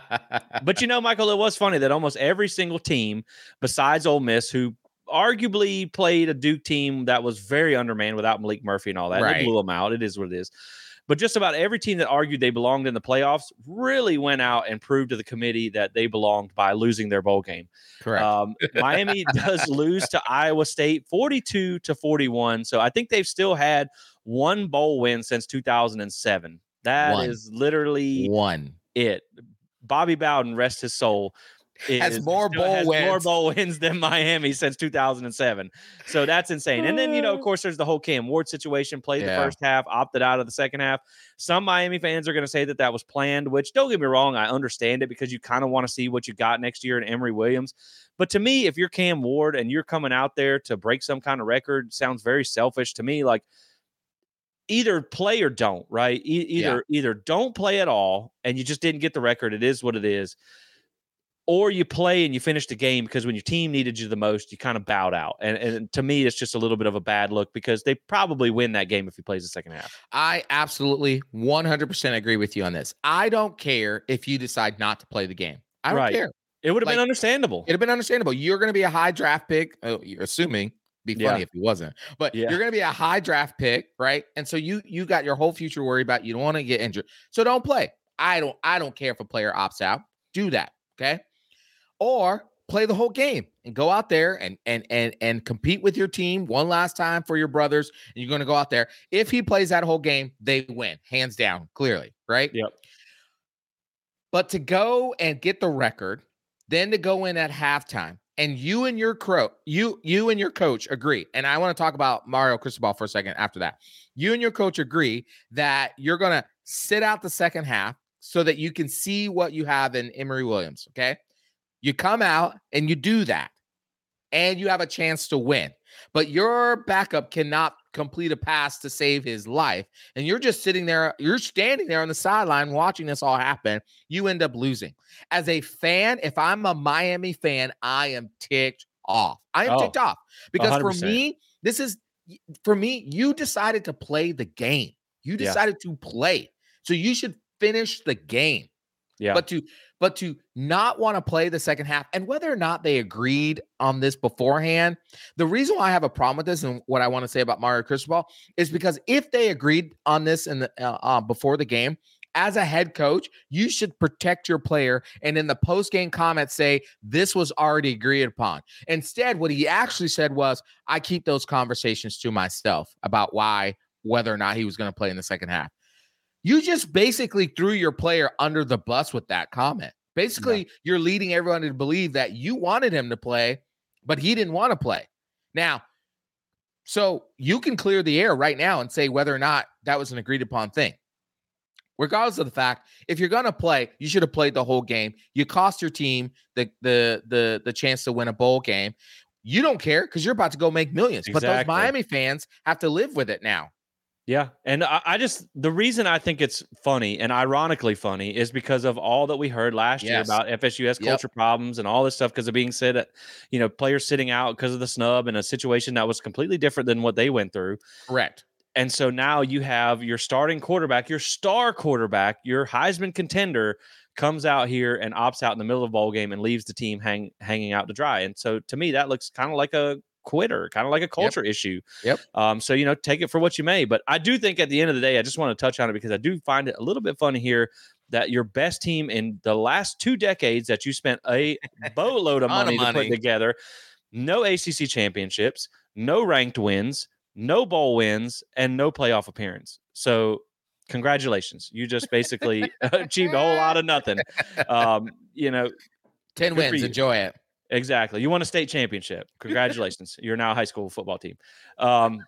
But, you know, Michael, it was funny that almost every single team besides Ole Miss, who arguably played a Duke team that was very undermanned without Malik Murphy and all that, right. they blew them out. It is what it is. But just about every team that argued they belonged in the playoffs really went out and proved to the committee that they belonged by losing their bowl game. Correct. Um, Miami does lose to Iowa State forty-two to forty-one. So I think they've still had one bowl win since two thousand seven. That one. is literally one. It. Bobby Bowden, rest his soul, has more bowl has wins. more bowl wins than Miami since two thousand seven. So that's insane. And then, you know, of course, there's the whole Cam Ward situation. Played yeah. the first half, opted out of the second half. Some Miami fans are going to say that that was planned, which, don't get me wrong, I understand it, because you kind of want to see what you got next year in Emory Williams. But to me, if you're Cam Ward and you're coming out there to break some kind of record, sounds very selfish to me. Like, either play or don't, right? E- either yeah. either don't play at all and you just didn't get the record. It is what it is. Or you play and you finish the game, because when your team needed you the most, you kind of bowed out. And, and to me, it's just a little bit of a bad look, because they probably win that game if he plays the second half. I absolutely one hundred percent agree with you on this. I don't care if you decide not to play the game. I don't right. care. It would have like, been understandable. It'd have been understandable. You're going to be a high draft pick. Oh, you're assuming. Be funny yeah. if he wasn't, but yeah. you're going to be a high draft pick, right? And so you you got your whole future worried about. You don't want to get injured, so don't play. I don't I don't care if a player opts out. Do that, okay? Or play the whole game and go out there and and and and compete with your team one last time for your brothers. And you're going to go out there. If he plays that whole game, they win, hands down, clearly, right? Yep. But to go and get the record, then to go in at halftime. And you and your crow, you you and your coach agree. And I want to talk about Mario Cristobal for a second after that. You and your coach agree that you're going to sit out the second half so that you can see what you have in Emory Williams, okay? You come out and you do that, and you have a chance to win. But your backup cannot complete a pass to save his life. And you're just sitting there, you're standing there on the sideline watching this all happen. You end up losing. As a fan, if I'm a Miami fan, I am ticked off. I am oh, ticked off because one hundred percent. For me, this is For me, you decided to play the game. You Yeah. decided to play. So you should finish the game. Yeah. But to but to not want to play the second half, and whether or not they agreed on this beforehand, the reason why I have a problem with this and what I want to say about Mario Cristobal is because if they agreed on this in the uh, uh, before the game, as a head coach, you should protect your player and in the post-game comments say this was already agreed upon. Instead, what he actually said was, I keep those conversations to myself about why, whether or not he was going to play in the second half. You just basically threw your player under the bus with that comment. Basically, yeah. You're leading everyone to believe that you wanted him to play, but he didn't want to play. Now, so you can clear the air right now and say whether or not that was an agreed upon thing. Regardless of the fact, if you're going to play, you should have played the whole game. You cost your team the the the the chance to win a bowl game. You don't care because you're about to go make millions. Exactly. But those Miami fans have to live with it now. Yeah. And I, I just, the reason I think it's funny and ironically funny is because of all that we heard last yes. year about F S U has culture yep. problems and all this stuff because of being said that, you know, players sitting out because of the snub in a situation that was completely different than what they went through. Correct. And so now you have your starting quarterback, your star quarterback, your Heisman contender comes out here and opts out in the middle of a bowl game and leaves the team hang, hanging out to dry. And so to me, that looks kind of like a quitter, kind of like a culture yep. issue. Yep. Um, so, you know, take it for what you may. But I do think at the end of the day, I just want to touch on it because I do find it a little bit funny here that your best team in the last two decades that you spent a boatload of money, of money to put together, no A C C championships, no ranked wins, no bowl wins, and no playoff appearance. So congratulations. You just basically achieved a whole lot of nothing. Um, you know, ten wins. Enjoy it. Exactly. You won a state championship. Congratulations. You're now a high school football team. Um,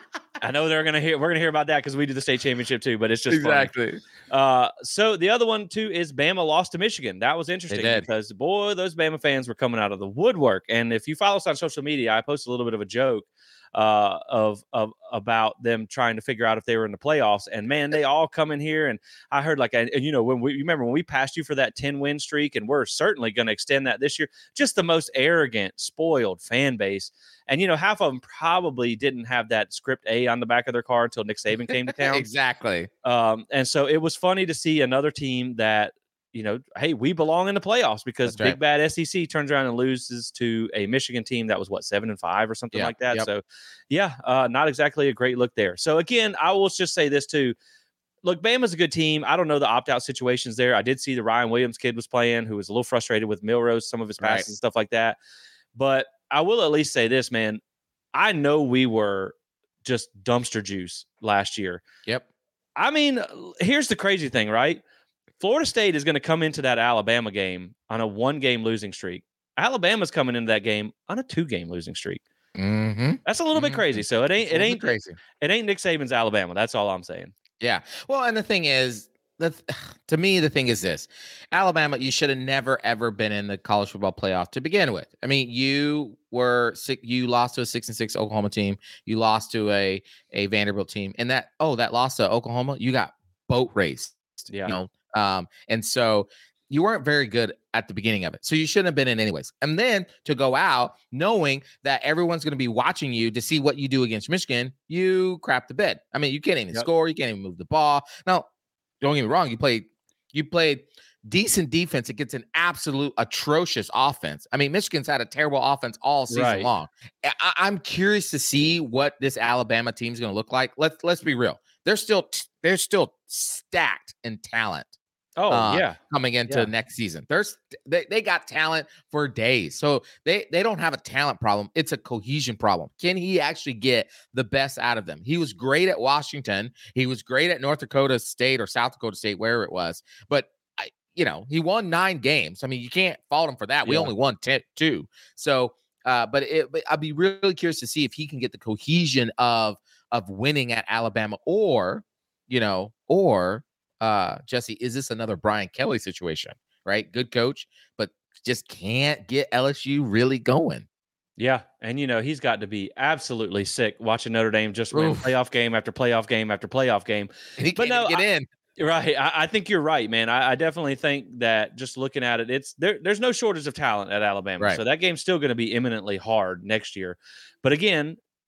I know they're going to hear, we're going to hear about that because we do the state championship too, but it's just exactly. funny. Uh, so the other one too is Bama lost to Michigan. That was interesting because boy, those Bama fans were coming out of the woodwork. And if you follow us on social media, I posted a little bit of a joke uh, of, of, about them trying to figure out if they were in the playoffs, and man, they all come in here. And I heard like, and you know, when we, you remember when we passed you for that ten win streak, and we're certainly going to extend that this year, just the most arrogant, spoiled fan base. And, you know, half of them probably didn't have that script A on the back of their car until Nick Saban came to town. Exactly. Um, and so it was funny to see another team that, you know, hey, we belong in the playoffs because That's big right. bad S E C turns around and loses to a Michigan team that was what, seven and five or something yeah. like that. Yep. So yeah, uh, not exactly a great look there. So again, I will just say this too. Look, Bama's a good team. I don't know the opt-out situations there. I did see the Ryan Williams kid was playing, who was a little frustrated with Milrose, some of his passes right. and stuff like that. But I will at least say this, man. I know we were just dumpster juice last year. Yep. I mean, here's the crazy thing, right? Florida State is going to come into that Alabama game on a one-game losing streak. Alabama's coming into that game on a two-game losing streak. Mm-hmm. That's a little mm-hmm. bit crazy. So it ain't it ain't crazy. It ain't Nick Saban's Alabama. That's all I'm saying. Yeah. Well, and the thing is, the to me, the thing is this: Alabama, you should have never ever been in the college football playoff to begin with. I mean, you were sick. You lost to a six and six Oklahoma team. You lost to a a Vanderbilt team, and that oh, that loss to Oklahoma, you got boat raced. Yeah. You know, um, and so you weren't very good at the beginning of it. So you shouldn't have been in anyways. And then to go out knowing that everyone's going to be watching you to see what you do against Michigan, you crap the bed. I mean, you can't even yep. score. You can't even move the ball. Now, don't get me wrong. You played, you played decent defense against an absolute atrocious offense. I mean, Michigan's had a terrible offense all season right. long. I, I'm curious to see what this Alabama team is going to look like. Let's, let's be real. They're still, they're still stacked in talent. Oh, uh, yeah. Coming into yeah. next season. There's they, they got talent for days. So they, they don't have a talent problem. It's a cohesion problem. Can he actually get the best out of them? He was great at Washington. He was great at North Dakota State or South Dakota State, wherever it was. But, I, you know, he won nine games. I mean, you can't fault him for that. We yeah. only won ten, two. So, uh, but, it, but I'd be really curious to see if he can get the cohesion of of winning at Alabama or, you know, or, Uh, Jesse, is this another Brian Kelly situation, right? Good coach, but just can't get L S U really going. Yeah. And, you know, he's got to be absolutely sick watching Notre Dame just win Oof. playoff game after playoff game after playoff game. And he but can't no, get I, in. Right. I, I think you're right, man. I, I definitely think that just looking at it, it's there. There's no shortage of talent at Alabama. Right. So that game's still going to be imminently hard next year. But again,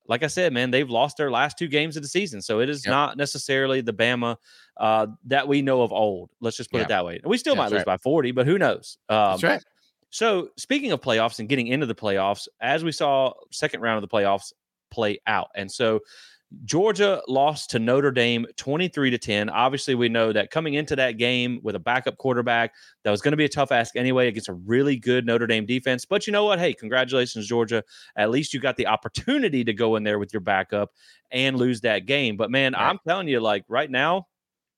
like I said, man, they've lost their last two games of the season. So it is Yep. not necessarily the Bama uh, that we know of old. Let's just put Yeah. it that way. We still Yeah, might that's lose right. by forty, but who knows? Um, That's right. So speaking of playoffs and getting into the playoffs, as we saw second round of the playoffs play out. And so Georgia lost to Notre Dame twenty-three to ten. Obviously, we know that coming into that game with a backup quarterback, that was going to be a tough ask anyway against a really good Notre Dame defense. But you know what? Hey, congratulations, Georgia. At least you got the opportunity to go in there with your backup and lose that game. But man, Right. I'm telling you, like right now,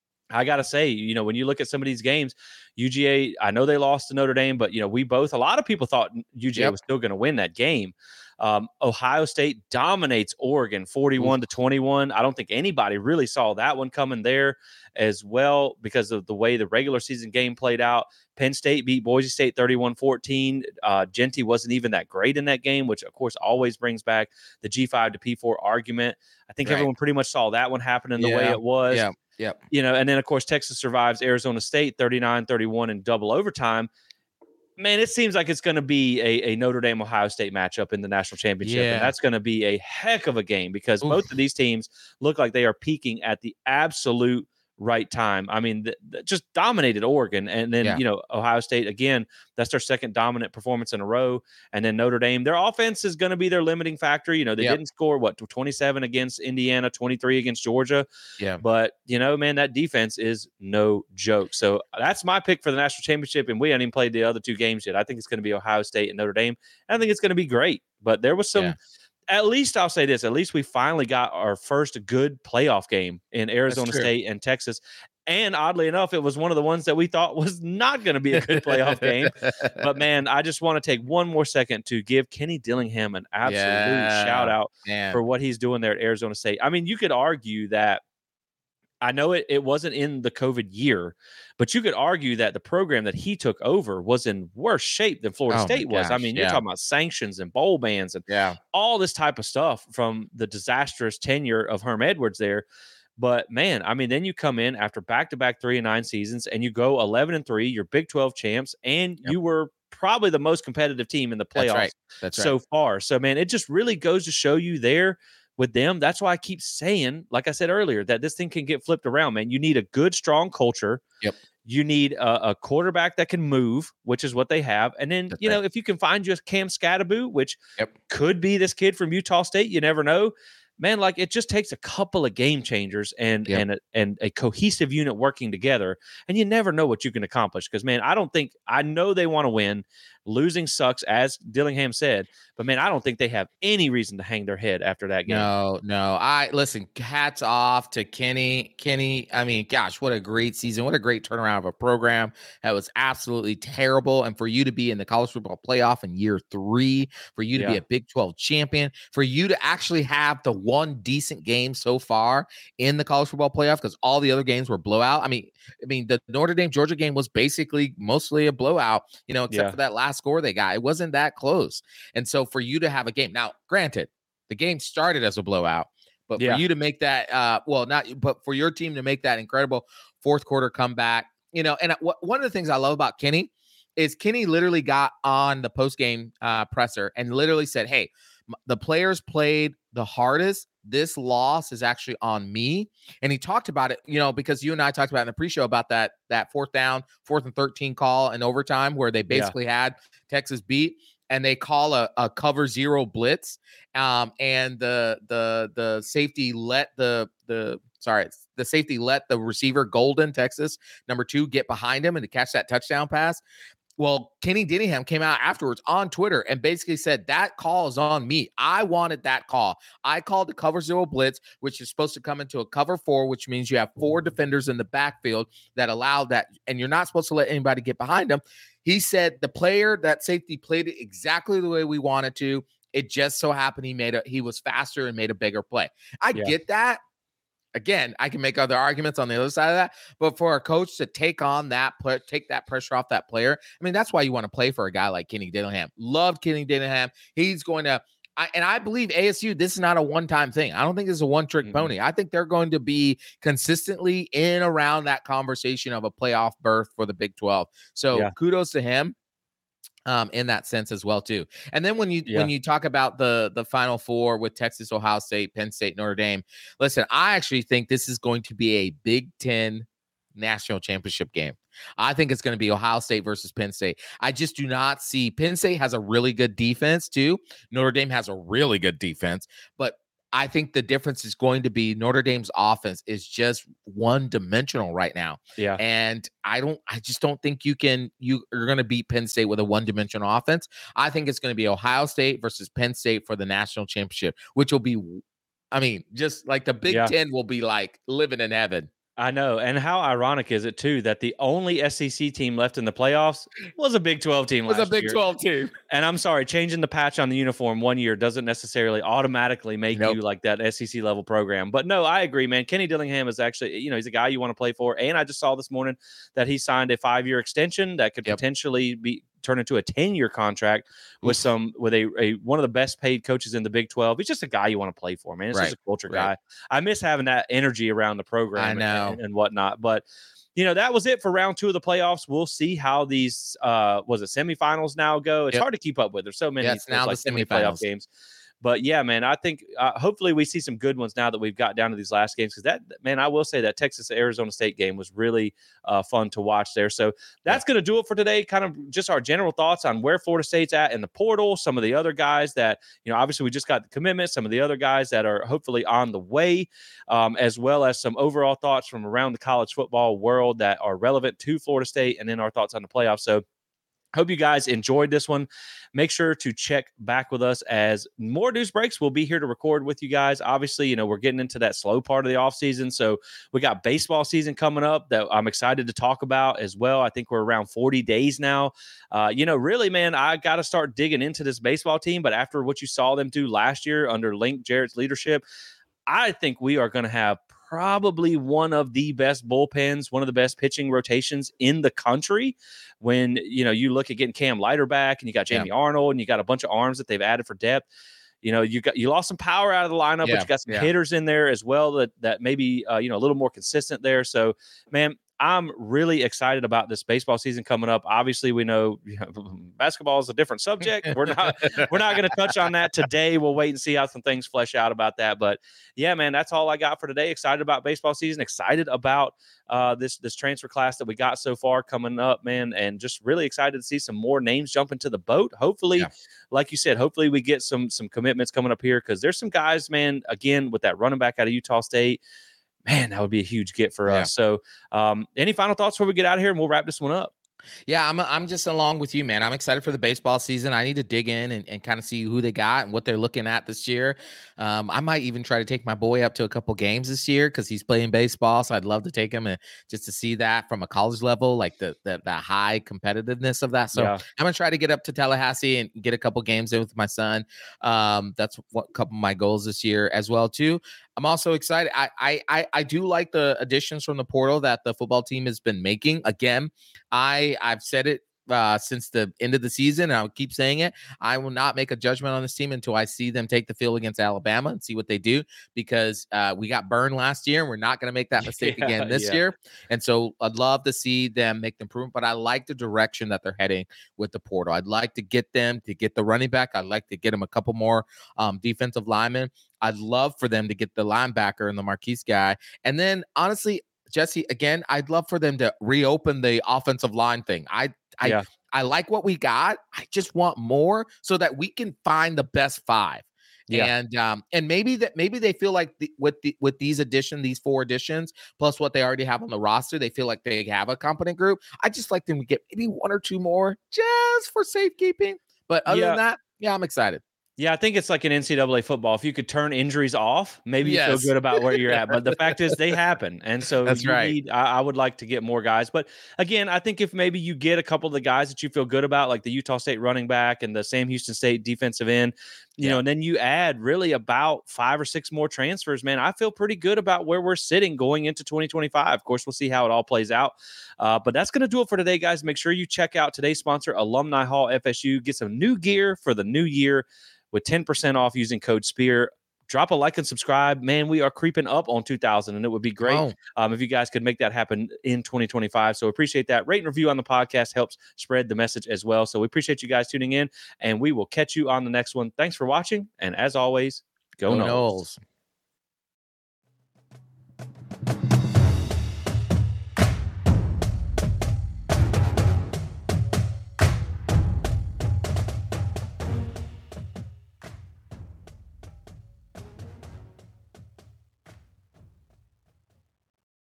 I got to say, you know, when you look at some of these games, U G A, I know they lost to Notre Dame, but, you know, we both, a lot of people thought U G A Yep. was still going to win that game. Um, Ohio State dominates Oregon forty-one to twenty-one. I don't think anybody really saw that one coming there as well because of the way the regular season game played out. Penn State beat Boise State thirty-one fourteen. Uh, Genty wasn't even that great in that game, which, of course, always brings back the G five to P four argument. I think Right. everyone pretty much saw that one happening the way Yeah. it was. Yeah. Yep. You know, and then, of course, Texas survives Arizona State thirty-nine thirty-one in double overtime. Man, it seems like it's going to be a, a Notre Dame Ohio State matchup in the national championship. Yeah. And that's going to be a heck of a game because Oof. both of these teams look like they are peaking at the absolute right time. I mean, th- th- just dominated Oregon. And then, Yeah. you know, Ohio State, again, that's their second dominant performance in a row. And then Notre Dame, their offense is going to be their limiting factor. You know, they Yep. didn't score, what, twenty-seven against Indiana, twenty-three against Georgia. Yeah. But, you know, man, that defense is no joke. So that's my pick for the national championship. And we haven't even played the other two games yet. I think it's going to be Ohio State and Notre Dame. I think it's going to be great. But there was some, Yeah. at least I'll say this, at least we finally got our first good playoff game in Arizona true. State and Texas. And oddly enough, it was one of the ones that we thought was not going to be a good playoff game. But, man, I just want to take one more second to give Kenny Dillingham an absolute Yeah, shout out man. for what he's doing there at Arizona State. I mean, you could argue that I know it, it wasn't in the COVID year, but you could argue that the program that he took over was in worse shape than Florida Oh, my State was. I gosh, mean, you're yeah. talking about sanctions and bowl bans and Yeah. all this type of stuff from the disastrous tenure of Herm Edwards there. But man, I mean, then you come in after back-to-back three and nine seasons and you go eleven and three, you're Big twelve champs, and Yep. you were probably the most competitive team in the That's playoffs right. That's right. so far. So, man, it just really goes to show you there with them. That's why I keep saying, like I said earlier, that this thing can get flipped around, man. You need a good, strong culture. Yep. You need a, a quarterback that can move, which is what they have. And then, That's you know, right. if you can find just Cam Scatterboot, which Yep. could be this kid from Utah State, you never know. Man, like it just takes a couple of game changers and Yep. and a, and a cohesive unit working together, and you never know what you can accomplish. Because man, I don't think I know they want to win. Losing sucks, as Dillingham said, but man, I don't think they have any reason to hang their head after that game. No, no. I listen, hats off to Kenny. Kenny, I mean, gosh, what a great season. What a great turnaround of a program that was absolutely terrible. And for you to be in the college football playoff in year three, for you to be Yeah. a Big twelve champion, for you to actually have the one decent game so far in the college football playoff, because all the other games were blowout. I mean, I mean, the Notre Dame Georgia game was basically mostly a blowout, you know, except Yeah. for that last score they got. It wasn't that close. And so for you to have a game, now, granted, the game started as a blowout, but Yeah. for you to make that, uh, well, not, but for your team to make that incredible fourth quarter comeback, you know, and what, one of the things I love about Kenny is Kenny literally got on the post game uh, presser and literally said, "Hey, m- the players played the hardest. This loss is actually on me." And he talked about it, you know, because you and I talked about in the pre-show about that that fourth down, fourth and thirteen call in overtime where they basically had Texas beat, and they call a, a cover zero blitz, um, and the the the safety let the the sorry the safety let the receiver Golden Texas number two get behind him and to catch that touchdown pass. Well, Kenny Dillingham came out afterwards on Twitter and basically said that call is on me. I wanted that call. I called the cover zero blitz, which is supposed to come into a cover four, which means you have four defenders in the backfield that allow that, and you're not supposed to let anybody get behind them. He said the player, that safety, played it exactly the way we wanted to. It just so happened he made a he was faster and made a bigger play. I Yeah. get that. Again, I can make other arguments on the other side of that, but for a coach to take on that, play, take that pressure off that player, I mean, that's why you want to play for a guy like Kenny Dillingham. Loved Kenny Dillingham. He's going to, I, and I believe A S U, this is not a one-time thing. I don't think this is a one-trick Mhm. pony. I think they're going to be consistently in around that conversation of a playoff berth for the Big twelve. So Yeah. kudos to him. um, in that sense as well too. And then when you Yeah. when you talk about the the Final Four with Texas, Ohio State, Penn State, Notre Dame, listen, I actually think this is going to be a Big Ten national championship game. I think it's going to be Ohio State versus Penn State. I just do not see Penn State has a really good defense too. Notre Dame has a really good defense, but I think the difference is going to be Notre Dame's offense is just one dimensional right now. Yeah. And I don't, I just don't think you can, you are going to beat Penn State with a one dimensional offense. I think it's going to be Ohio State versus Penn State for the national championship, which will be, I mean, just like the Big Yeah. Ten will be like living in heaven. I know. And how ironic is it, too, that the only S E C team left in the playoffs was a Big twelve team It was last a Big year. twelve team. And I'm sorry, changing the patch on the uniform one year doesn't necessarily automatically make Nope. you like that S E C level program. But no, I agree, man. Kenny Dillingham is actually, you know, he's a guy you want to play for. And I just saw this morning that he signed a five-year extension that could Yep. potentially be turn into a ten-year contract with Oof. some with a, a one of the best paid coaches in the Big twelve. He's just a guy you want to play for, man. It's Right. just a culture Right. guy. I miss having that energy around the program I and- know. And, and whatnot. But you know, that was it for round two of the playoffs. We'll see how these uh was it semifinals now go. It's Yep. hard to keep up with. There's so many, Yeah, it's there's now like the so many playoff semifinals. games. But yeah, man, I think uh, hopefully we see some good ones now that we've got down to these last games. Because that, man, I will say that Texas Arizona State game was really uh, fun to watch there. So that's going to do it for today. Kind of just our general thoughts on where Florida State's at in the portal. Some of the other guys that, you know, obviously we just got the commitment. Some of the other guys that are hopefully on the way, um, as well as some overall thoughts from around the college football world that are relevant to Florida State, and then our thoughts on the playoffs. So hope you guys enjoyed this one. Make sure to check back with us as more news breaks. We'll be here to record with you guys. Obviously, you know, we're getting into that slow part of the offseason. So we got baseball season coming up that I'm excited to talk about as well. I think we're around forty days now. Uh, you know, really, man, I got to start digging into this baseball team. But after what you saw them do last year under Link Jarrett's leadership, I think we are going to have probably one of the best bullpens, one of the best pitching rotations in the country. When, you know, you look at getting Cam Leiter back and you got Jamie Yeah. Arnold and you got a bunch of arms that they've added for depth. You know, you got you lost some power out of the lineup, Yeah, but you got some yeah. hitters in there as well that that maybe uh, you know, a little more consistent there. So, man, I'm really excited about this baseball season coming up. Obviously, we know, you know basketball is a different subject. We're not we're not going to touch on that today. We'll wait and see how some things flesh out about that. But yeah, man, that's all I got for today. Excited about baseball season. Excited about uh, this this transfer class that we got so far coming up, man, and just really excited to see some more names jump into the boat. Hopefully, Yeah. like you said, hopefully we get some some commitments coming up here because there's some guys, man. Again, with that running back out of Utah State. Man, that would be a huge get for Yeah. us. So, um, any final thoughts before we get out of here, and we'll wrap this one up? Yeah, I'm I'm just along with you, man. I'm excited for the baseball season. I need to dig in and, and kind of see who they got and what they're looking at this year. Um, I might even try to take my boy up to a couple games this year because he's playing baseball. So I'd love to take him and just to see that from a college level, like the the, the high competitiveness of that. So Yeah. I'm gonna try to get up to Tallahassee and get a couple games in with my son. Um, that's what a couple of my goals this year as well too. I'm also excited. I, I I I do like the additions from the portal that the football team has been making. Again, I I've said it uh, since the end of the season, and I'll keep saying it. I will not make a judgment on this team until I see them take the field against Alabama and see what they do, because uh, we got burned last year, and we're not going to make that mistake Yeah, again this yeah. year. And so I'd love to see them make the improvement, but I like the direction that they're heading with the portal. I'd like to get them to get the running back. I'd like to get them a couple more um, defensive linemen. I'd love for them to get the linebacker and the Marquise guy. And then honestly, Jesse, again, I'd love for them to reopen the offensive line thing. I I Yeah. I like what we got. I just want more so that we can find the best five. Yeah. And um and maybe that maybe they feel like the, with the with these addition, these four additions, plus what they already have on the roster, they feel like they have a competent group. I just like them to get maybe one or two more just for safekeeping. But other Yeah. than that, yeah, I'm excited. Yeah, I think it's like an N C double A football. If you could turn injuries off, maybe you Yes. feel good about where you're at. But the fact is, they happen, and so That's you right. need. I, I would like to get more guys, but again, I think if maybe you get a couple of the guys that you feel good about, like the Utah State running back and the Sam Houston State defensive end, you Yeah. know, and then you add really about five or six more transfers, man, I feel pretty good about where we're sitting going into twenty twenty-five. Of course, we'll see how it all plays out. Uh, but that's going to do it for today, guys. Make sure you check out today's sponsor, Alumni Hall F S U. Get some new gear for the new year with ten percent off using code SPEAR. drop a like and subscribe. Man, we are creeping up on two thousand, and it would be great Oh. um, if you guys could make that happen in twenty twenty-five. So appreciate that. Rate and review on the podcast helps spread the message as well. So we appreciate you guys tuning in, and we will catch you on the next one. Thanks for watching, and as always, go, Go Noles. Noles.